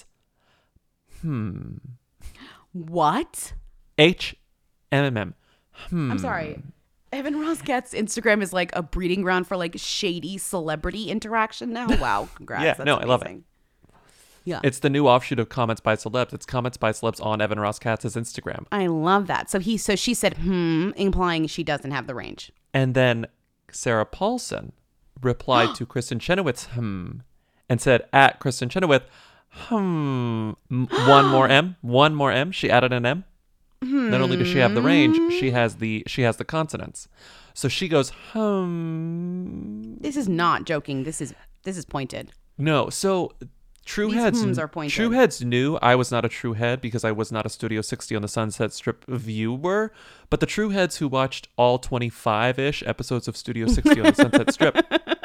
hmm. What? H M M M. Hmm. I'm sorry. Evan Ross Katz's Instagram is like a breeding ground for like shady celebrity interaction now. Wow. Congrats. Yeah, That's no, I love it. amazing. Yeah. It's the new offshoot of Comments by Celebs. It's Comments by Celebs on Evan Ross Katz's Instagram. I love that. So he, so she said, hmm, implying she doesn't have the range. And then Sarah Paulson replied to Kristen Chenoweth's hmm and said, at Kristen Chenoweth, hmm, m- one more M, one more M. She added an M. Hmm. Not only does she have the range, she has the she has the consonants. So she goes, hmm. This is not joking. This is this is pointed. No, so true These heads hms are pointed. True heads knew I was not a true head because I was not a Studio sixty on the Sunset Strip viewer. But the true heads who watched all twenty-five-ish episodes of Studio sixty on the Sunset Strip,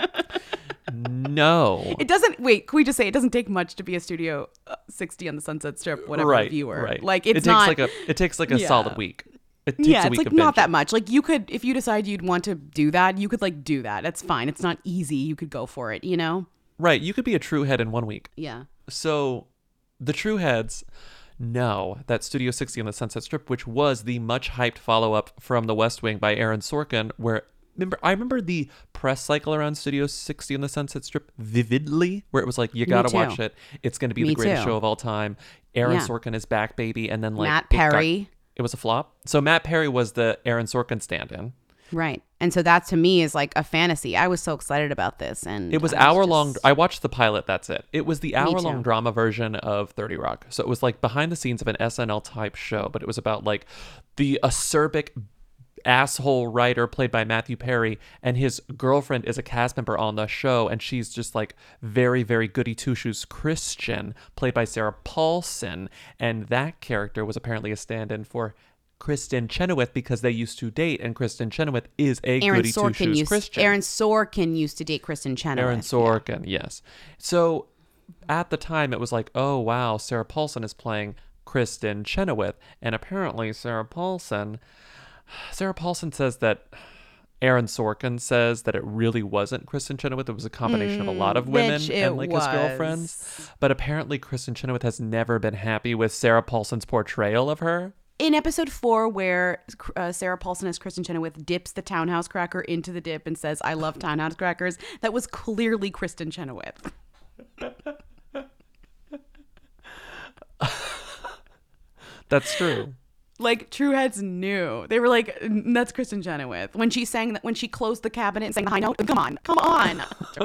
no. It doesn't. Wait, can we just say it doesn't take much to be a Studio uh, sixty on the Sunset Strip, whatever right, viewer. Right. Like it's it takes not like a it takes like a Yeah. solid week. It takes yeah, a it's week like of not binging. that much. Like you could, if you decide you'd want to do that, you could like do that. It's fine. It's not easy. You could go for it. You know. Right. You could be a true head in one week. Yeah. So the true heads know that Studio sixty on the Sunset Strip, which was the much hyped follow up from The West Wing by Aaron Sorkin, where remember I remember the press cycle around Studio sixty on the Sunset Strip vividly, where it was like, you gotta too. watch it. It's gonna be Me the greatest too. show of all time. Aaron Yeah. Sorkin is back, baby, and then like Matt it got- Perry. It, was a flop. So Matt Perry was the Aaron Sorkin stand-in. Right. And so that to me is like a fantasy. I was so excited about this, and It was I hour long. just- I watched the pilot. That's it. It was the hour long too. drama version of thirty Rock. So it was like behind the scenes of an S N L type show, but it was about like the acerbic asshole writer played by Matthew Perry, and his girlfriend is a cast member on the show, and she's just like very, very goody two shoes Christian, played by Sarah Paulson, and that character was apparently a stand-in for Kristen Chenoweth because they used to date, and Kristen Chenoweth is a Aaron goody two Sorkin shoes used Christian. Aaron Sorkin used to date Kristen Chenoweth. Aaron Sorkin, yes. So at the time, it was like, oh, wow, Sarah Paulson is playing Kristen Chenoweth. And apparently Sarah Paulson, Sarah Paulson says that Aaron Sorkin says that it really wasn't Kristen Chenoweth. It was a combination of a lot of Mm, women bitch, and it like his girlfriends. But apparently Kristen Chenoweth has never been happy with Sarah Paulson's portrayal of her. In episode four, where uh, Sarah Paulson as Kristen Chenoweth dips the townhouse cracker into the dip and says, I love townhouse crackers, that was clearly Kristen Chenoweth. That's true. Like, true heads knew. They were like, that's Kristen Chenoweth. When she sang that, when she closed the cabinet and sang the high note, come on, come on.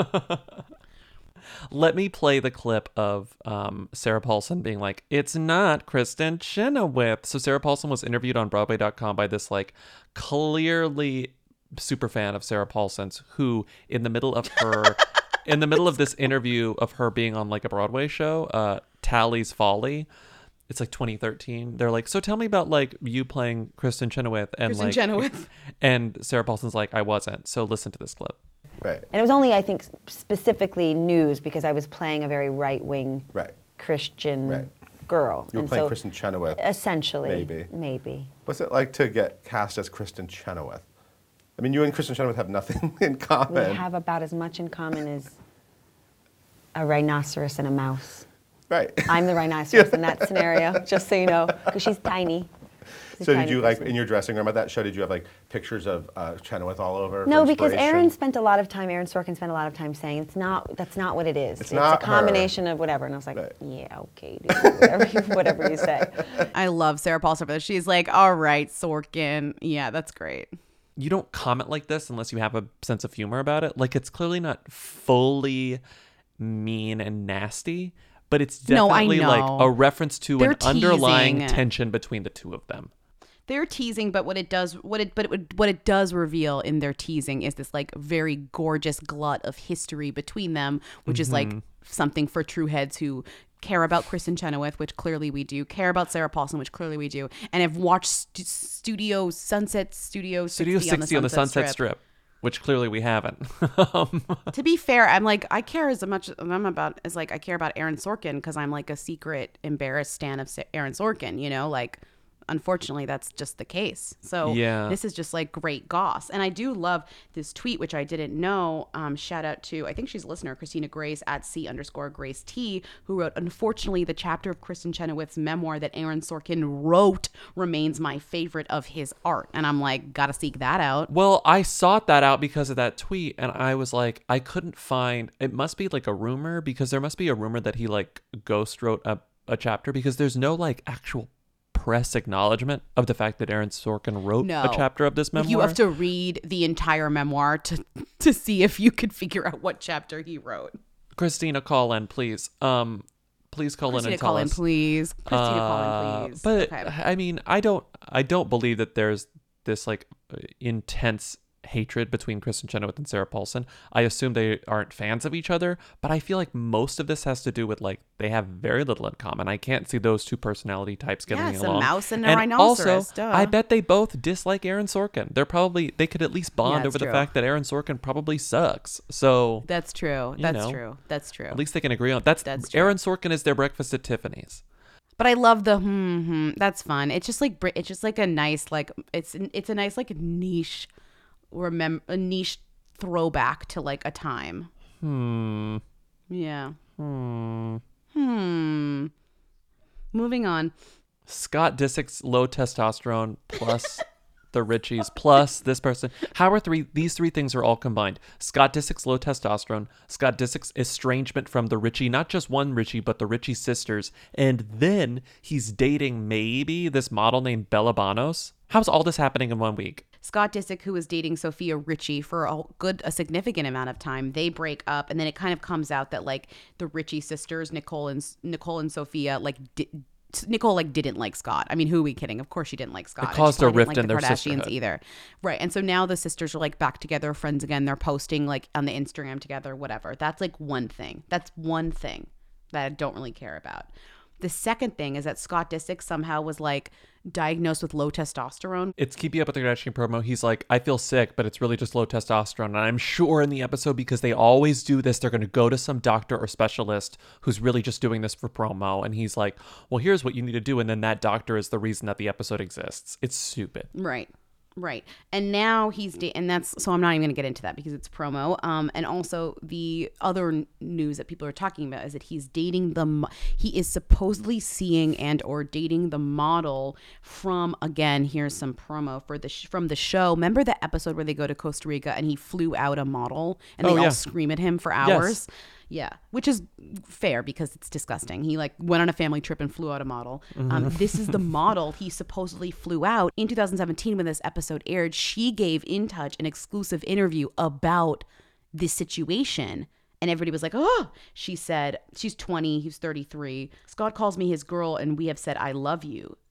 Let me play the clip of um, Sarah Paulson being like, it's not Kristen Chenoweth. So Sarah Paulson was interviewed on Broadway dot com by this like clearly super fan of Sarah Paulson's, who in the middle of her, in the middle of this interview of her being on like a Broadway show, uh, Tally's Folly, it's like twenty thirteen. They're like, so tell me about like you playing Kristen Chenoweth, and Kristen like Chenoweth. and Sarah Paulson's like, I wasn't. So listen to this clip. Right. And it was only, I think, specifically news because I was playing a very right-wing Right. Christian Right. girl. You were And playing so, Kristen Chenoweth. Essentially. Maybe. Maybe. What's it like to get cast as Kristen Chenoweth? I mean, you and Kristen Chenoweth have nothing in common. We have about as much in common as a rhinoceros and a mouse. Right. I'm the rhinoceros in that scenario, just so you know, because she's tiny. She's a So did tiny you like person. in your dressing room at that show? Did you have like pictures of uh, Chenoweth all over? for No, because inspiration? Aaron spent a lot of time, Aaron Sorkin spent a lot of time saying it's not, that's not what it is. It's not a combination of whatever. And I was like, yeah, okay, dude, whatever, you, whatever you say. I love Sarah Paulson for this. She's like, all right, Sorkin. Yeah, that's great. You don't comment like this unless you have a sense of humor about it. Like, it's clearly not fully mean and nasty, but it's No, I definitely like know. a reference to They're an underlying teasing. tension between the two of them. They're teasing, but what it does, what it, but it, would- what it does reveal in their teasing is this like very gorgeous glut of history between them, which is like Mhm. something for true heads who care about Kristen Chenoweth, which clearly we do, care about Sarah Paulson, which clearly we do, and have watched st- Studio Sunset, Studio Studio sixty, sixty on the Sunset Strip, which clearly we haven't. Um, To be fair, I'm like, I care as much as I'm about as like I care about Aaron Sorkin because I'm like a secret embarrassed stan of Sa- Aaron Sorkin, you know, like unfortunately that's just the case. So Yeah. this is just like great goss. And I do love this tweet, which I didn't know. Um, shout out to, I think she's a listener, Christina Grace at C underscore Grace T, who wrote, unfortunately, the chapter of Kristen Chenoweth's memoir that Aaron Sorkin wrote remains my favorite of his art. And I'm like, gotta seek that out. Well, I sought that out because of that tweet, and I was like, I couldn't find. It must be like a rumor because there must be a rumor that he like ghost wrote a, a chapter because there's no like actual press acknowledgement of the fact that Aaron Sorkin wrote No. a chapter of this memoir. You have to read the entire memoir to to see if you could figure out what chapter he wrote. Christina, call in, please. Um, please call Christina, in and tell call in, us. please. Christina, call in, Uh, please. But Okay. I mean, I don't, I don't believe that there's this like intense hatred between Kristen Chenoweth and Sarah Paulson. I assume they aren't fans of each other, but I feel like most of this has to do with like they have very little in common. I can't see those two personality types getting Yeah, it's a along. mouse and a also, rhinoceros, duh. I bet they both dislike Aaron Sorkin. They're probably they could at least bond Yeah, over it's the true. fact that Aaron Sorkin probably sucks. So That's true. you That's know, true. That's true. At least they can agree on that's, That's Aaron Sorkin is their breakfast at Tiffany's. But I love the hmm, hmm. That's fun. It's just like Brit- it's just like a nice like it's it's a nice like niche remember a niche throwback to like a time. Hmm. Yeah. Hmm. Hmm. Moving on. Scott Disick's low testosterone plus the Richies plus this person. How are three these three things are all combined? Scott Disick's low testosterone, Scott Disick's estrangement from the Richie, not just one Richie, but the Richie sisters, and then he's dating maybe this model named Bella Banos. How's all this happening in one week? Scott Disick, who was dating Sophia Richie for a good, a significant amount of time, they break up, and then it kind of comes out that like the Richie sisters, Nicole and Nicole and Sophia, like di- Nicole like didn't like Scott. I mean, who are we kidding? Of course she didn't like Scott. It And caused she a probably rift didn't in their like the Kardashians sisterhood. either, right? And so now the sisters are like back together, friends again. They're posting like on the Instagram together, whatever. That's like one thing. That's one thing that I don't really care about. The second thing is that Scott Disick somehow was like diagnosed with low testosterone. It's Keeping Up with the Kardashian promo. He's like, I feel sick, but it's really just low testosterone. And I'm sure in the episode, because they always do this, they're going to go to some doctor or specialist who's really just doing this for promo. And he's like, well, here's what you need to do. And then that doctor is the reason that the episode exists. It's stupid. Right. Right. And now he's, da- and that's, so I'm not even going to get into that because it's promo. Um, and also the other n- news that people are talking about is that he's dating the, mo- he is supposedly seeing and or dating the model from, again, here's some promo for the, sh- from the show. Remember the episode where they go to Costa Rica and he flew out a model and they Oh, all yeah. scream at him for Yes. hours? Yeah, which is fair because it's disgusting. He like went on a family trip and flew out a model. Um, Mhm. this is the model he supposedly flew out in two thousand seventeen when this episode aired. She gave In Touch an exclusive interview about this situation. And everybody was like, oh, she said, she's twenty, he's thirty-three. Scott calls me his girl and we have said, I love you.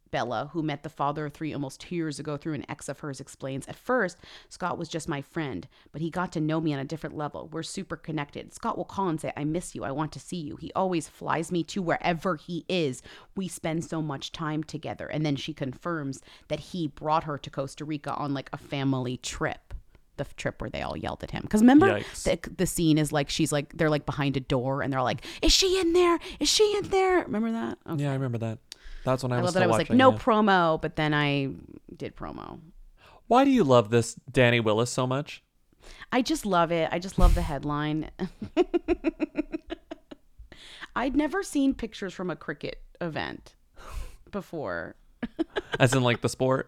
Bella, who met the father of three almost two years ago through an ex of hers, explains, at first, Scott was just my friend, but he got to know me on a different level. We're super connected. Scott will call and say, I miss you. I want to see you. He always flies me to wherever he is. We spend so much time together. And then she confirms that he brought her to Costa Rica on like a family trip. The trip where they all yelled at him. Because remember, the, the scene is like, she's like, they're like behind a door and they're like, is she in there? Is she in there? Remember that? Okay. Yeah, I remember that. That's when I, I was love still that I was watching, like, no yeah. promo, but then I did promo. Why do you love this Danny Willis so much? I just love it. I just love the headline. I'd never seen pictures from a cricket event before. As in like the sport?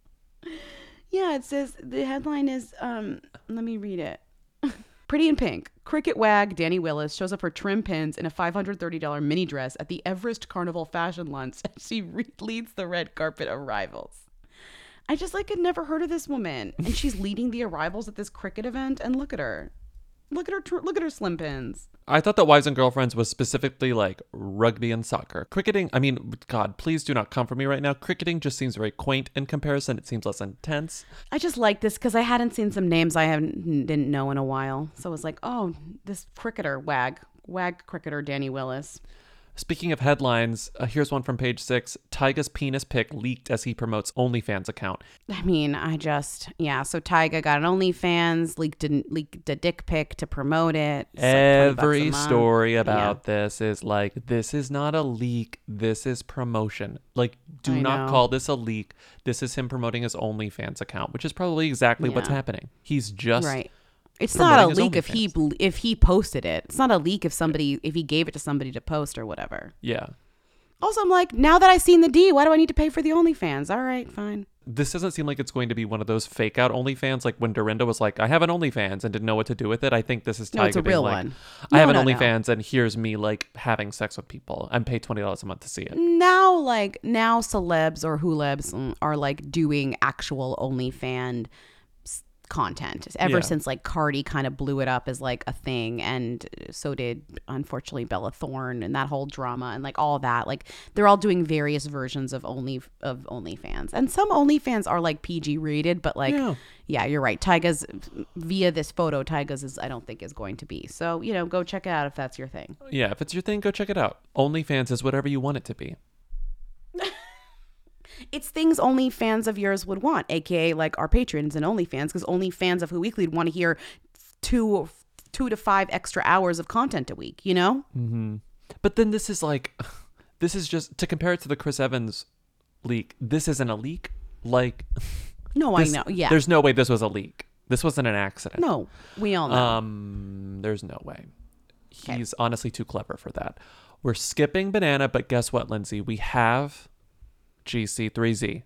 Yeah, it says, the headline is, um, let me read it. Pretty in Pink. Cricket wag Danny Willis shows up her trim pins in a five hundred thirty dollars mini dress at the Everest Carnival fashion lunch as she re- leads the red carpet arrivals. I just like had never heard of this woman, and she's leading the arrivals at this cricket event. And look at her, look at her, tr- look at her slim pins. I thought that Wives and Girlfriends was specifically like rugby and soccer. Cricketing, I mean, God, please do not come for me right now. Cricketing just seems very quaint in comparison. It seems less intense. I just like this because I hadn't seen some names I haven't didn't know in a while. So I was like, oh, this cricketer, wag, wag cricketer Danny Willis. Speaking of headlines, uh, here's one from page six. Tyga's penis pic leaked as he promotes OnlyFans account. I mean, I just, yeah. So Tyga got an OnlyFans, leaked a, leaked a dick pic to promote it. It's like twenty bucks Every a month. story about Yeah. this is like, this is not a leak. This is promotion. Like, do I not know. call this a leak. This is him promoting his OnlyFans account, which is probably exactly what's Yeah. happening. He's just Right. It's not a promoting his leak if OnlyFans. he bel- if he posted it. It's not a leak if somebody if he gave it to somebody to post or whatever. Yeah. Also, I'm like, now that I've seen the D, why do I need to pay for the OnlyFans? All right, fine. This doesn't seem like it's going to be one of those fake out OnlyFans, like when Dorinda was like, I have an OnlyFans and didn't know what to do with it. I think this is Tyga No, it's a being real like, one. I have No, an no, no. OnlyFans and here's me like having sex with people and pay twenty dollars a month to see it. Now, like now, celebs or hulebs mm, are like doing actual OnlyFans s- content. Ever Yeah. since like Cardi kind of blew it up as like a thing, and so did unfortunately Bella Thorne and that whole drama and like all that. Like they're all doing various versions of only of OnlyFans, and some OnlyFans are like P G rated, but like Yeah. yeah, you're right. Tyga's via this photo, Tyga's is I don't think is going to be. So you know, go check it out if that's your thing. Yeah, if it's your thing, go check it out. OnlyFans is whatever you want it to be. It's things only fans of yours would want, aka like our patrons and OnlyFans, because only fans of Who Weekly would want to hear two, two to five extra hours of content a week. You know? Mm-hmm. But then this is like, this is just to compare it to the Chris Evans leak. This isn't a leak. Like, No, I this- know. Yeah. There's no way this was a leak. This wasn't an accident. No, we all know. Um, there's no way. He's honestly too clever for that. We're skipping Banana, but guess what, Lindsay? We have G C three Z.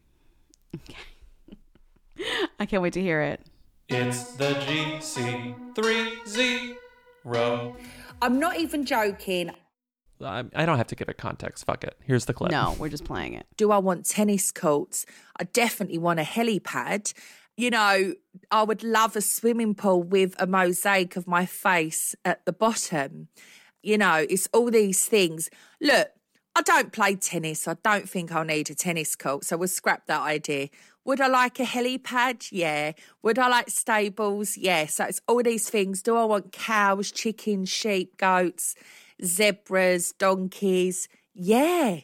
I can't wait to hear it. It's the G C three Z row. I'm not even joking. I, I don't have to give it context. Fuck it. Here's the clip. No, we're just playing it. Do I want tennis courts? I definitely want a helipad. You know, I would love a swimming pool with a mosaic of my face at the bottom. You know, it's all these things. Look, I don't play tennis. I don't think I'll need a tennis court, so we'll scrap that idea. Would I like a helipad? Yeah. Would I like stables? Yeah. So it's all these things. Do I want cows, chickens, sheep, goats, zebras, donkeys? Yeah.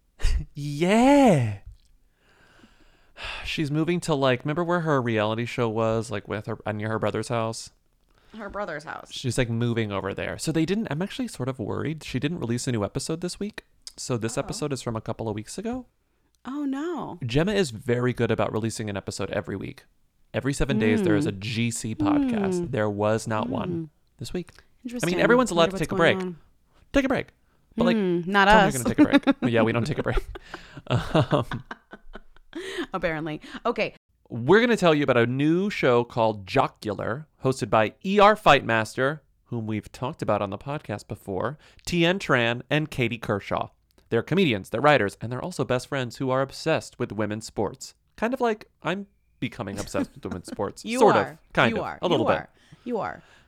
Yeah. She's moving to like, remember where her reality show was, like with her near her brother's house? Her brother's house. She's like moving over there. So they didn't, I'm actually sort of worried. She didn't release a new episode this week. So this episode is from a couple of weeks ago. Oh no. Gemma is very good about releasing an episode every week. Every seven days there is a G C podcast. Mm. There was not Mm. one this week. I Interesting. mean, everyone's allowed Wonder to take a what's break. going on. Take a break. But like, Mm, not tell me us. You're gonna take a break. Yeah, we don't take a break. Um, Apparently. Okay. We're going to tell you about a new show called Jocular, hosted by E R Fightmaster, whom we've talked about on the podcast before, Tien Tran, and Katie Kershaw. They're comedians, they're writers, and they're also best friends who are obsessed with women's sports. Kind of like I'm becoming obsessed with women's sports. You sort are. of. Kind you of. Are. A little you bit. Are. You are.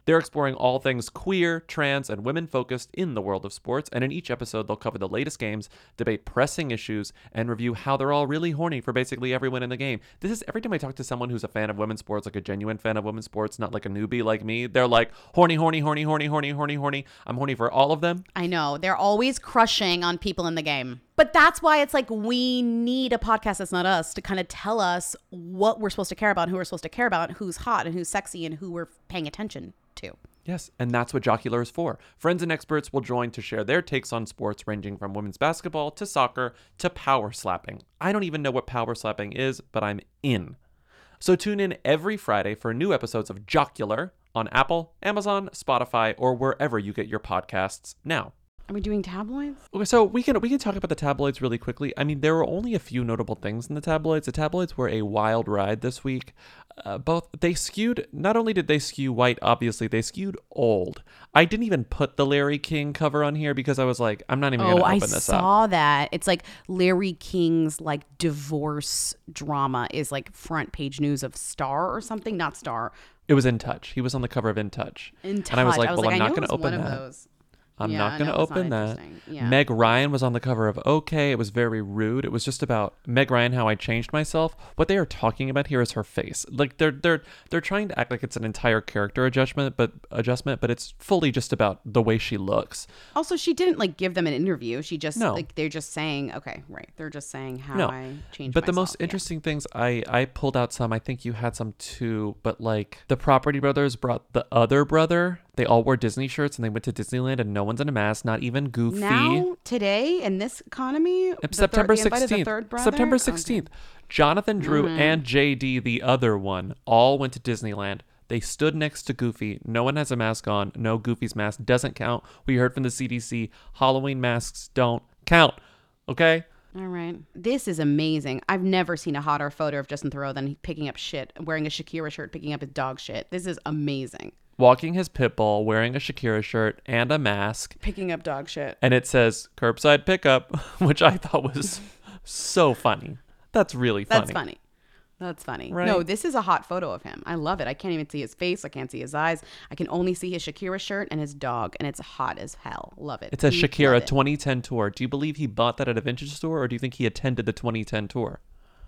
They're exploring all things queer, trans, and women-focused in the world of sports, and in each episode, they'll cover the latest games, debate pressing issues, and review how they're all really horny for basically everyone in the game. This is every time I talk to someone who's a fan of women's sports, like a genuine fan of women's sports, not like a newbie like me, they're like, horny, horny, horny, horny, horny, horny, horny. I'm horny for all of them. I know. They're always crushing on people in the game. But that's why it's like we need a podcast that's not us to kind of tell us what we're supposed to care about, who we're supposed to care about, who's hot and who's sexy and who we're paying attention to. Yes, and that's what Jocular is for. Friends and experts will join to share their takes on sports ranging from women's basketball to soccer to power slapping. I don't even know what power slapping is, but I'm in. So tune in every Friday for new episodes of Jocular on Apple, Amazon, Spotify, or wherever you get your podcasts now. Are we doing tabloids? Okay, so we can we can talk about the tabloids really quickly. I mean, there were only a few notable things in the tabloids. The tabloids were a wild ride this week. Uh, both they skewed. Not only did they skew white, obviously they skewed old. I didn't even put the Larry King cover on here because I was like, I'm not even Oh, going to I open this up. saw that. It's like Larry King's like divorce drama is like front page news of Star or something. Not Star. It was In Touch. He was on the cover of In Touch. In And I was Touch. like, I was well, like, I'm I not knew going it to was one open of that. those. I'm Yeah, not going no, to it's not open that. interesting. Yeah. Meg Ryan was on the cover of OK. It was very rude. It was just about Meg Ryan, how I changed myself. What they are talking about here is her face. Like they're they're they're trying to act like it's an entire character adjustment, but adjustment, but it's fully just about the way she looks. Also, she didn't like give them an interview. She just No. like they're just saying, okay, right. They're just saying how No, I changed but the myself. most interesting things I I pulled out some. I think you had some too. But like the Property Brothers brought the other brother. They all wore Disney shirts and they went to Disneyland and no one's in a mask, not even Goofy. Now, today, in this economy, the September third, they invited the sixteenth. third brother? September Okay. sixteenth. Jonathan Drew Mhm. and J D, the other one, all went to Disneyland. They stood next to Goofy. No one has a mask on. No, Goofy's mask doesn't count. We heard from the C D C, Halloween masks don't count. Okay? All right. This is amazing. I've never seen a hotter photo of Justin Theroux than picking up shit, wearing a Shakira shirt, picking up his dog shit. This is amazing. Walking his pit bull, wearing a Shakira shirt and a mask. Picking up dog shit. And it says curbside pickup, which I thought was so funny. That's really funny. That's funny. That's funny. Right? No, this is a hot photo of him. I love it. I can't even see his face. I can't see his eyes. I can only see his Shakira shirt and his dog, and it's hot as hell. Love it. It's a Love Shakira it. twenty ten tour. Do you believe he bought that at a vintage store or do you think he attended the twenty ten tour?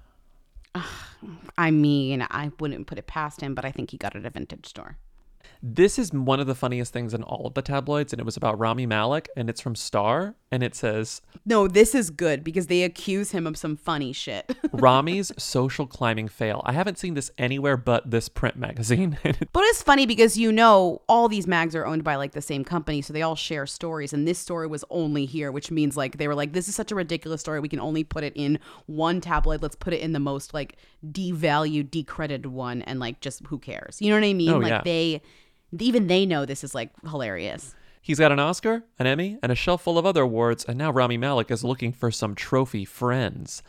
I mean, I wouldn't put it past him, but I think he got it at a vintage store. This is one of the funniest things in all of the tabloids, and it was about Rami Malek, and it's from Star, and it says, No, this is good because they accuse him of some funny shit. Rami's social climbing fail. I haven't seen this anywhere but this print magazine. But it's funny because, you know, all these mags are owned by like the same company, so they all share stories. And this story was only here, which means like they were like, this is such a ridiculous story. We can only put it in one tabloid. Let's put it in the most like devalued, decredited one. And like, just who cares? You know what I mean? Oh, like yeah. they, even they know this is like hilarious. He's got an Oscar, an Emmy, and a shelf full of other awards, and now Rami Malek is looking for some trophy friends.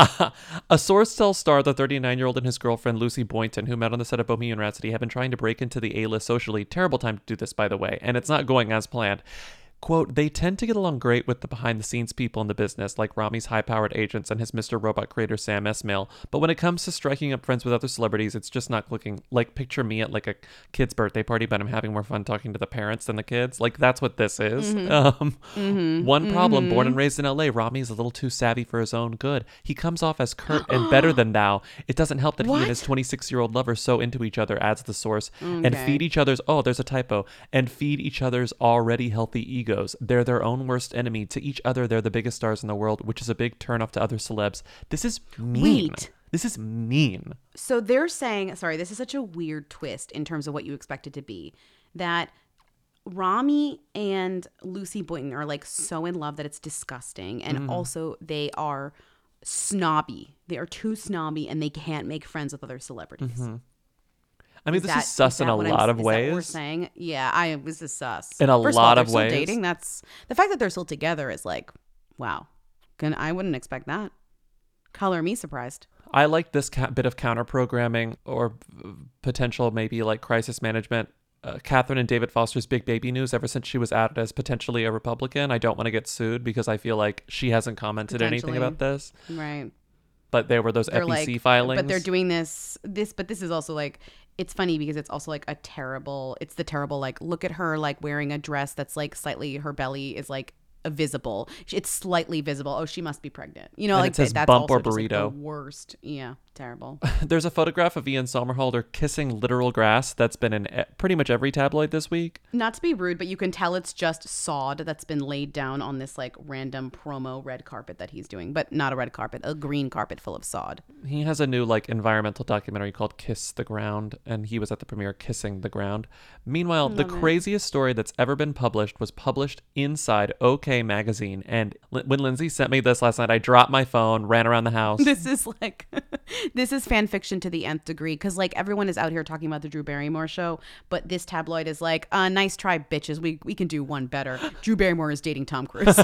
A source tells Star the thirty-nine-year-old and his girlfriend Lucy Boynton, who met on the set of Bohemian Rhapsody, have been trying to break into the A-list socially. Terrible time to do this, by the way, and it's not going as planned. Quote, they tend to get along great with the behind-the-scenes people in the business, like Rami's high-powered agents and his Mister Robot creator Sam Esmail. But when it comes to striking up friends with other celebrities, it's just not clicking. Like, picture me at, like, a kid's birthday party, but I'm having more fun talking to the parents than the kids. Like, that's what this is. Mhm. Um, Mhm. One problem, Mhm. born and raised in L A, Rami's a little too savvy for his own good. He comes off as curt and better than thou. It doesn't help that he What? and his twenty-six-year-old lover so into each other, adds the source, and Okay. feed each other's, oh, there's a typo, and feed each other's already healthy egos. They're their own worst enemy. To each other, they're the biggest stars in the world, which is a big turnoff to other celebs. This is mean. Wait. This is mean. So they're saying, sorry, this is such a weird twist in terms of what you expect it to be, that Rami and Lucy Boynton are like so in love that it's disgusting. And Mm. also they are snobby. They are too snobby and they can't make friends with other celebrities. Mhm. I mean, Is this that- is sus in that a what I'm- lot of is that what we're ways. saying? Yeah, I this is sus. In a First lot of, all, of they're still ways. dating. That's the fact that they're still together is like, wow. Can I wouldn't expect that. Color me surprised. I like this ca- bit of counter programming or uh, potential maybe like crisis management. Uh, Catherine and David Foster's big baby news ever since she was outed as potentially a Republican. I don't want to get sued because I feel like she hasn't commented anything Potentially. about this. Right. but there were those They're F E C like, filings. but they're doing this this but this is also like, it's funny because it's also like a terrible, it's the terrible like, look at her like wearing a dress that's like slightly, her belly is like visible, it's slightly visible, oh she must be pregnant, you know, And like it says that's bump also or just, like, the burrito. worst. Yeah, terrible. There's a photograph of Ian Somerhalder kissing literal grass that's been in e- pretty much every tabloid this week. Not to be rude, but you can tell it's just sod that's been laid down on this like random promo red carpet that he's doing, but not a red carpet, a green carpet full of sod. He has a new like environmental documentary called Kiss the Ground, and he was at the premiere kissing the ground. Meanwhile, the Love it. craziest story that's ever been published was published inside OK Magazine. And L- when Lindsay sent me this last night, I dropped my phone, ran around the house. This is like, this is fan fiction to the nth degree, because like everyone is out here talking about the Drew Barrymore show, but this tabloid is like, uh, nice try, bitches. We we can do one better. Drew Barrymore is dating Tom Cruise.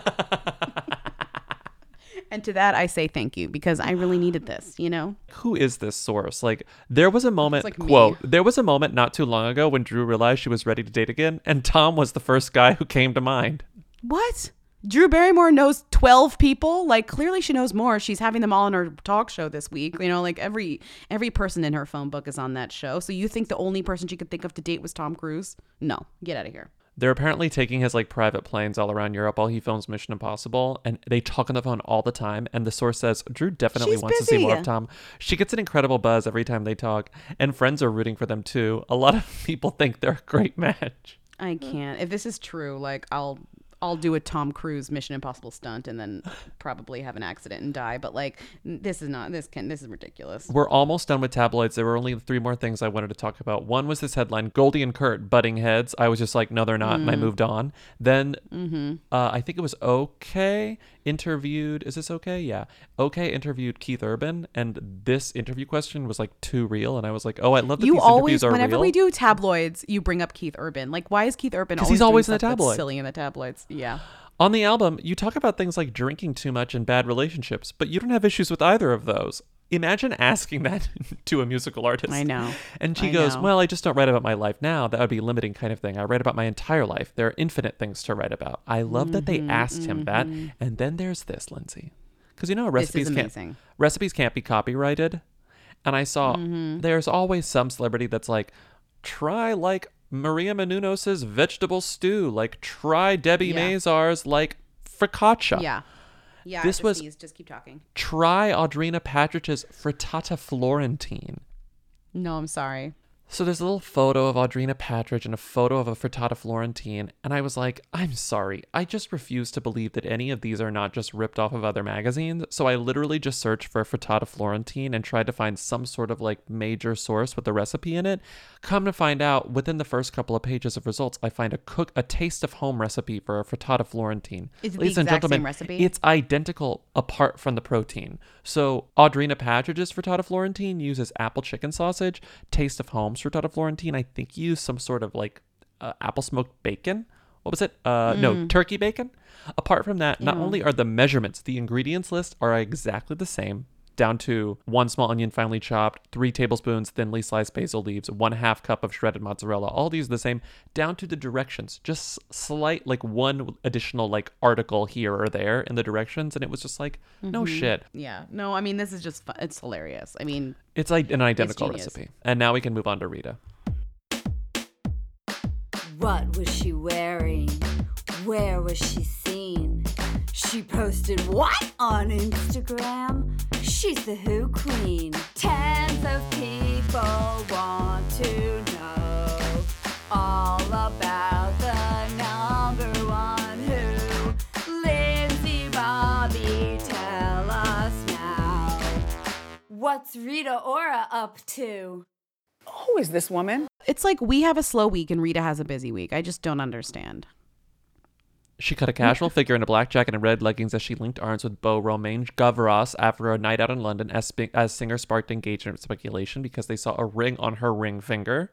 And to that, I say thank you, because I really needed this, you know? Who is this source? Like, there was a moment, like me. quote, there was a moment not too long ago when Drew realized she was ready to date again, and Tom was the first guy who came to mind. What? Drew Barrymore knows twelve people? Like, clearly she knows more. She's having them all on her talk show this week. You know, like every every person in her phone book is on that show. So you think the only person she could think of to date was Tom Cruise? No, get out of here. They're apparently taking his like private planes all around Europe while he films Mission Impossible, and they talk on the phone all the time. And the source says Drew definitely She's wants to see more of busy. Tom. She gets an incredible buzz every time they talk, and friends are rooting for them too. A lot of people think they're a great match. I can't. If this is true, like I'll I'll do a Tom Cruise Mission Impossible stunt and then probably have an accident and die. But like, this is not, this can, this is ridiculous. We're almost done with tabloids. There were only three more things I wanted to talk about. One was this headline, Goldie and Kurt butting heads. I was just like, no, they're not. And I Mm. moved on. Then Mm-hmm. uh, I think it was OK interviewed. Is this OK? Yeah. OK interviewed Keith Urban. And this interview question was like too real. And I was like, oh, I love that You these always, interviews are whenever real. we do tabloids, you bring up Keith Urban. Like, why is Keith Urban 'Cause always he's always doing in the stuff that's tabloid. silly in the tabloids? Yeah. On the album, you talk about things like drinking too much and bad relationships, but you don't have issues with either of those. Imagine asking that to a musical artist. I know. And she I goes, know. well, I just don't write about my life now. That would be a limiting kind of thing. I write about my entire life. There are infinite things to write about. I love that they Mhm, asked him that. mhm. And then there's this, Lindsay. Because you know This is recipes can't amazing. recipes can't be copyrighted. And I saw Mhm. there's always some celebrity that's like, try like Maria Menounos' vegetable stew. Like try Debbie Yeah. Mazar's like focaccia. Yeah. Yeah. This I was sneeze. Just keep talking. try Audrina Patridge's frittata Florentine. No, I'm sorry. So there's a little photo of Audrina Patridge and a photo of a frittata Florentine, and I was like, I'm sorry, I just refuse to believe that any of these are not just ripped off of other magazines. So I literally just searched for frittata Florentine and tried to find some sort of like major source with the recipe in it. Come to find out, within the first couple of pages of results, I find a cook a taste of home recipe for a frittata Florentine. Is it the Ladies and exact same gentlemen, recipe? it's identical apart from the protein. So Audrina Patridge's frittata Florentine uses apple chicken sausage. Taste of Home's frittata Florentine, I think, used some sort of like uh, apple smoked bacon. What was it? Uh, No, Mm. turkey bacon. Apart from that, not Ew. only are the measurements, the ingredients list are exactly the same, down to one small onion finely chopped, three tablespoons thinly sliced basil leaves, one half cup of shredded mozzarella. All these are the same, down to the directions. Just slight, like one additional like article here or there in the directions, and it was just like, no Mhm. shit. Yeah. No, I mean, this is just, fu- it's hilarious. I mean, It's like an identical genius. recipe. And now we can move on to Rita. What was she wearing? Where was she seen? She posted what on Instagram? She's the Who Queen. Tens of people want to know all about the number one Who. Lindsay Bobby, tell us now. What's Rita Ora up to? who is this woman? It's like we have a slow week and Rita has a busy week. I just don't understand. She cut a casual figure in a black jacket and red leggings as she linked arms with Beau Romain Gavras after a night out in London as, sp- as singer sparked engagement speculation because they saw a ring on her ring finger.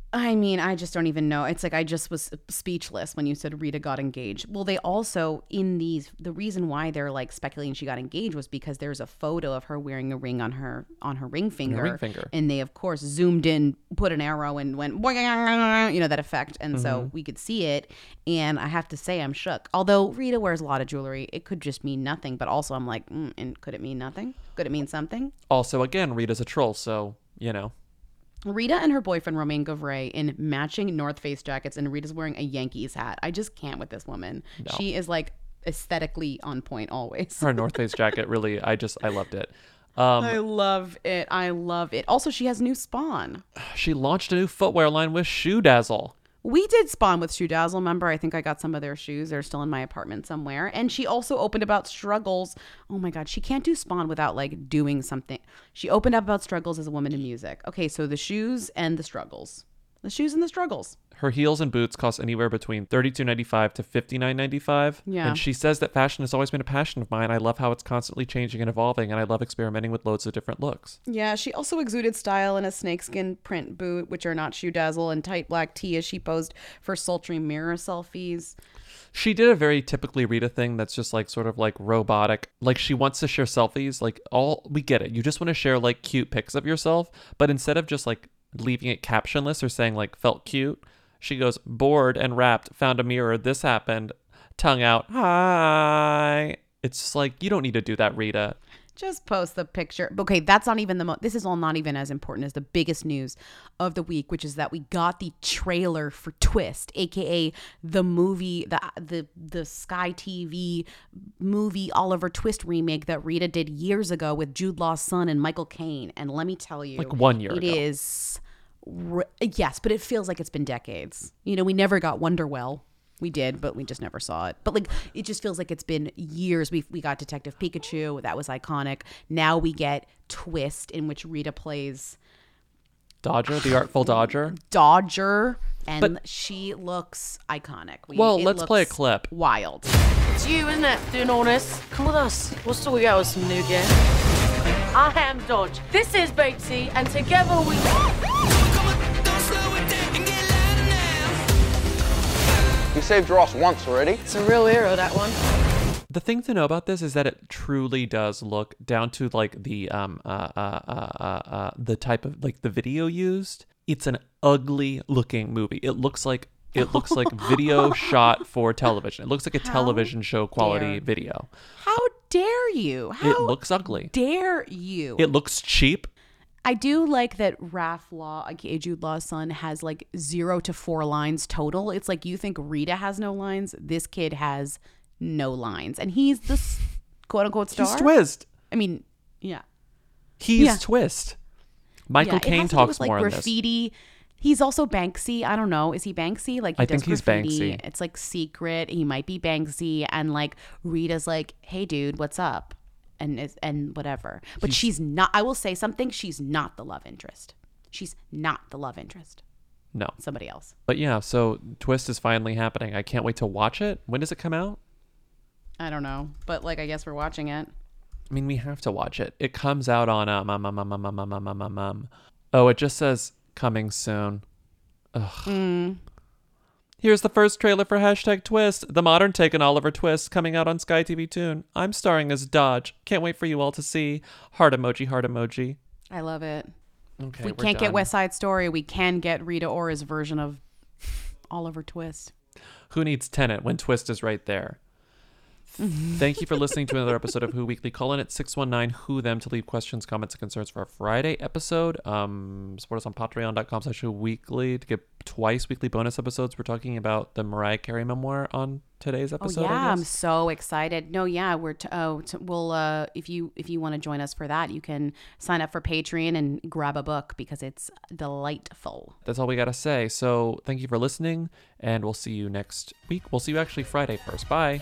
I mean, I just don't even know. It's like I just was speechless when you said Rita got engaged. Well, they also, in these, the reason why they're like speculating she got engaged was because there's a photo of her wearing a ring on her on her ring finger. ring finger. And they, of course, zoomed in, put an arrow, and went, you know, that effect. And so Mhm. we could see it. And I have to say, I'm shook. Although Rita wears a lot of jewelry, it could just mean nothing. But also, I'm like, mm, and could it mean nothing? Could it mean something? Also, again, Rita's a troll, so, you know. Rita and her boyfriend Romain Gavray in matching North Face jackets, and Rita's wearing a Yankees hat. I just can't with this woman. No. She is like aesthetically on point always. Her North Face jacket, really, I just, I loved it. Um, I love it. I love it. Also, she has new Spawn. She launched a new footwear line with Shoe Dazzle. We did Spawn with Shoe Dazzle. Remember, I think I got some of their shoes. They're still in my apartment somewhere. And she also opened about struggles. Oh my God, she can't do Spawn without like doing something. She opened up about struggles as a woman in music. Okay, so the shoes and the struggles. The shoes and the struggles. Her heels and boots cost anywhere between thirty-two ninety-five to fifty-nine ninety-five. Yeah. And she says that fashion has always been a passion of mine. I love how it's constantly changing and evolving, and I love experimenting with loads of different looks. Yeah, she also exuded style in a snakeskin print boot, which are not Shoe Dazzle, and tight black tee as she posed for sultry mirror selfies. She did a very typically Rita thing that's just like sort of like robotic. Like she wants to share selfies. Like all, we get it. You just want to share like cute pics of yourself. But instead of just like leaving it captionless or saying like felt cute, she goes bored and wrapped, found a mirror. This happened. Tongue out. Hi. It's just like, you don't need to do that, Rita. Just post the picture. Okay, that's not even the mo- this is all not even as important as the biggest news of the week, which is that we got the trailer for Twist, aka the movie, the the the Sky T V movie Oliver Twist remake that Rita did years ago with Jude Law's son and Michael Caine. And let me tell you, Like one year it ago. is re- yes, but it feels like it's been decades. You know, we never got Wonderwell. We did, but we just never saw it. But like, it just feels like it's been years. We we got Detective Pikachu. That was iconic. Now we get Twist, in which Rita plays Dodger, the Artful Dodger. Dodger, and But- she looks iconic. We, Well, it let's play a looks clip. Wild. It's you, isn't it? Doing all this. Come with us. We'll sort you out with some new gear. I am Dodge. This is Batesy, and together we. He saved Ross once already. It's a real hero, that one. The thing to know about this is that it truly does look down to like the um uh uh uh uh, uh the type of like the video used. It's an ugly looking movie. It looks like it looks like video shot for television. It looks like a How television show quality dare- video. How dare you? How It looks ugly. dare you? It looks cheap. I do like that Raph Law, aka Jude Law's son, has like zero to four lines total. It's like you think Rita has no lines. This kid has no lines. And he's the s- quote unquote star. He's Twist. I mean, yeah. He's Yeah. Twist. Michael Yeah, it Caine has to do talks with, like, more in this. graffiti. He's also Banksy. I don't know. Is he Banksy? Like he I does think he's graffiti. Banksy. It's like secret. He might be Banksy. And like Rita's like, hey dude, what's up? And is and whatever. But He's- she's not. I will say something. She's not the love interest. She's not the love interest. No. Somebody else. But yeah, so Twist is finally happening. I can't wait to watch it. When does it come out? I don't know. But like, I guess we're watching it. I mean, we have to watch it. It comes out on um, um, um, um, um, um, um, um, um, um. Oh, it just says coming soon. Ugh. Mm. Here's the first trailer for hashtag Twist, the modern take on Oliver Twist, coming out on Sky T V Toon. I'm starring as Dodge. Can't wait for you all to see. Heart emoji, heart emoji. I love it. Okay, If we we're can't get done. West Side Story, we can get Rita Ora's version of Oliver Twist. Who needs Tenet when Twist is right there? Thank you for listening to another episode of Who Weekly. Call in at six one nine Who Them to leave questions, comments, and concerns for our Friday episode. Um, support us on patreon.com slash Who Weekly to get twice weekly bonus episodes. We're talking about the Mariah Carey memoir on today's episode. Oh yeah, I I'm guess. so excited. No, yeah, we're t- oh, t- we'll uh, if you if you want to join us for that, you can sign up for Patreon and grab a book because it's delightful. That's all we got to say. So thank you for listening, and we'll see you next week. We'll see you actually Friday first. Bye.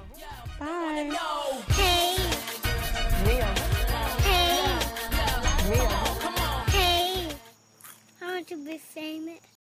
Bye. Hey. Rio. Hey. Rio. Hey, I want to be famous.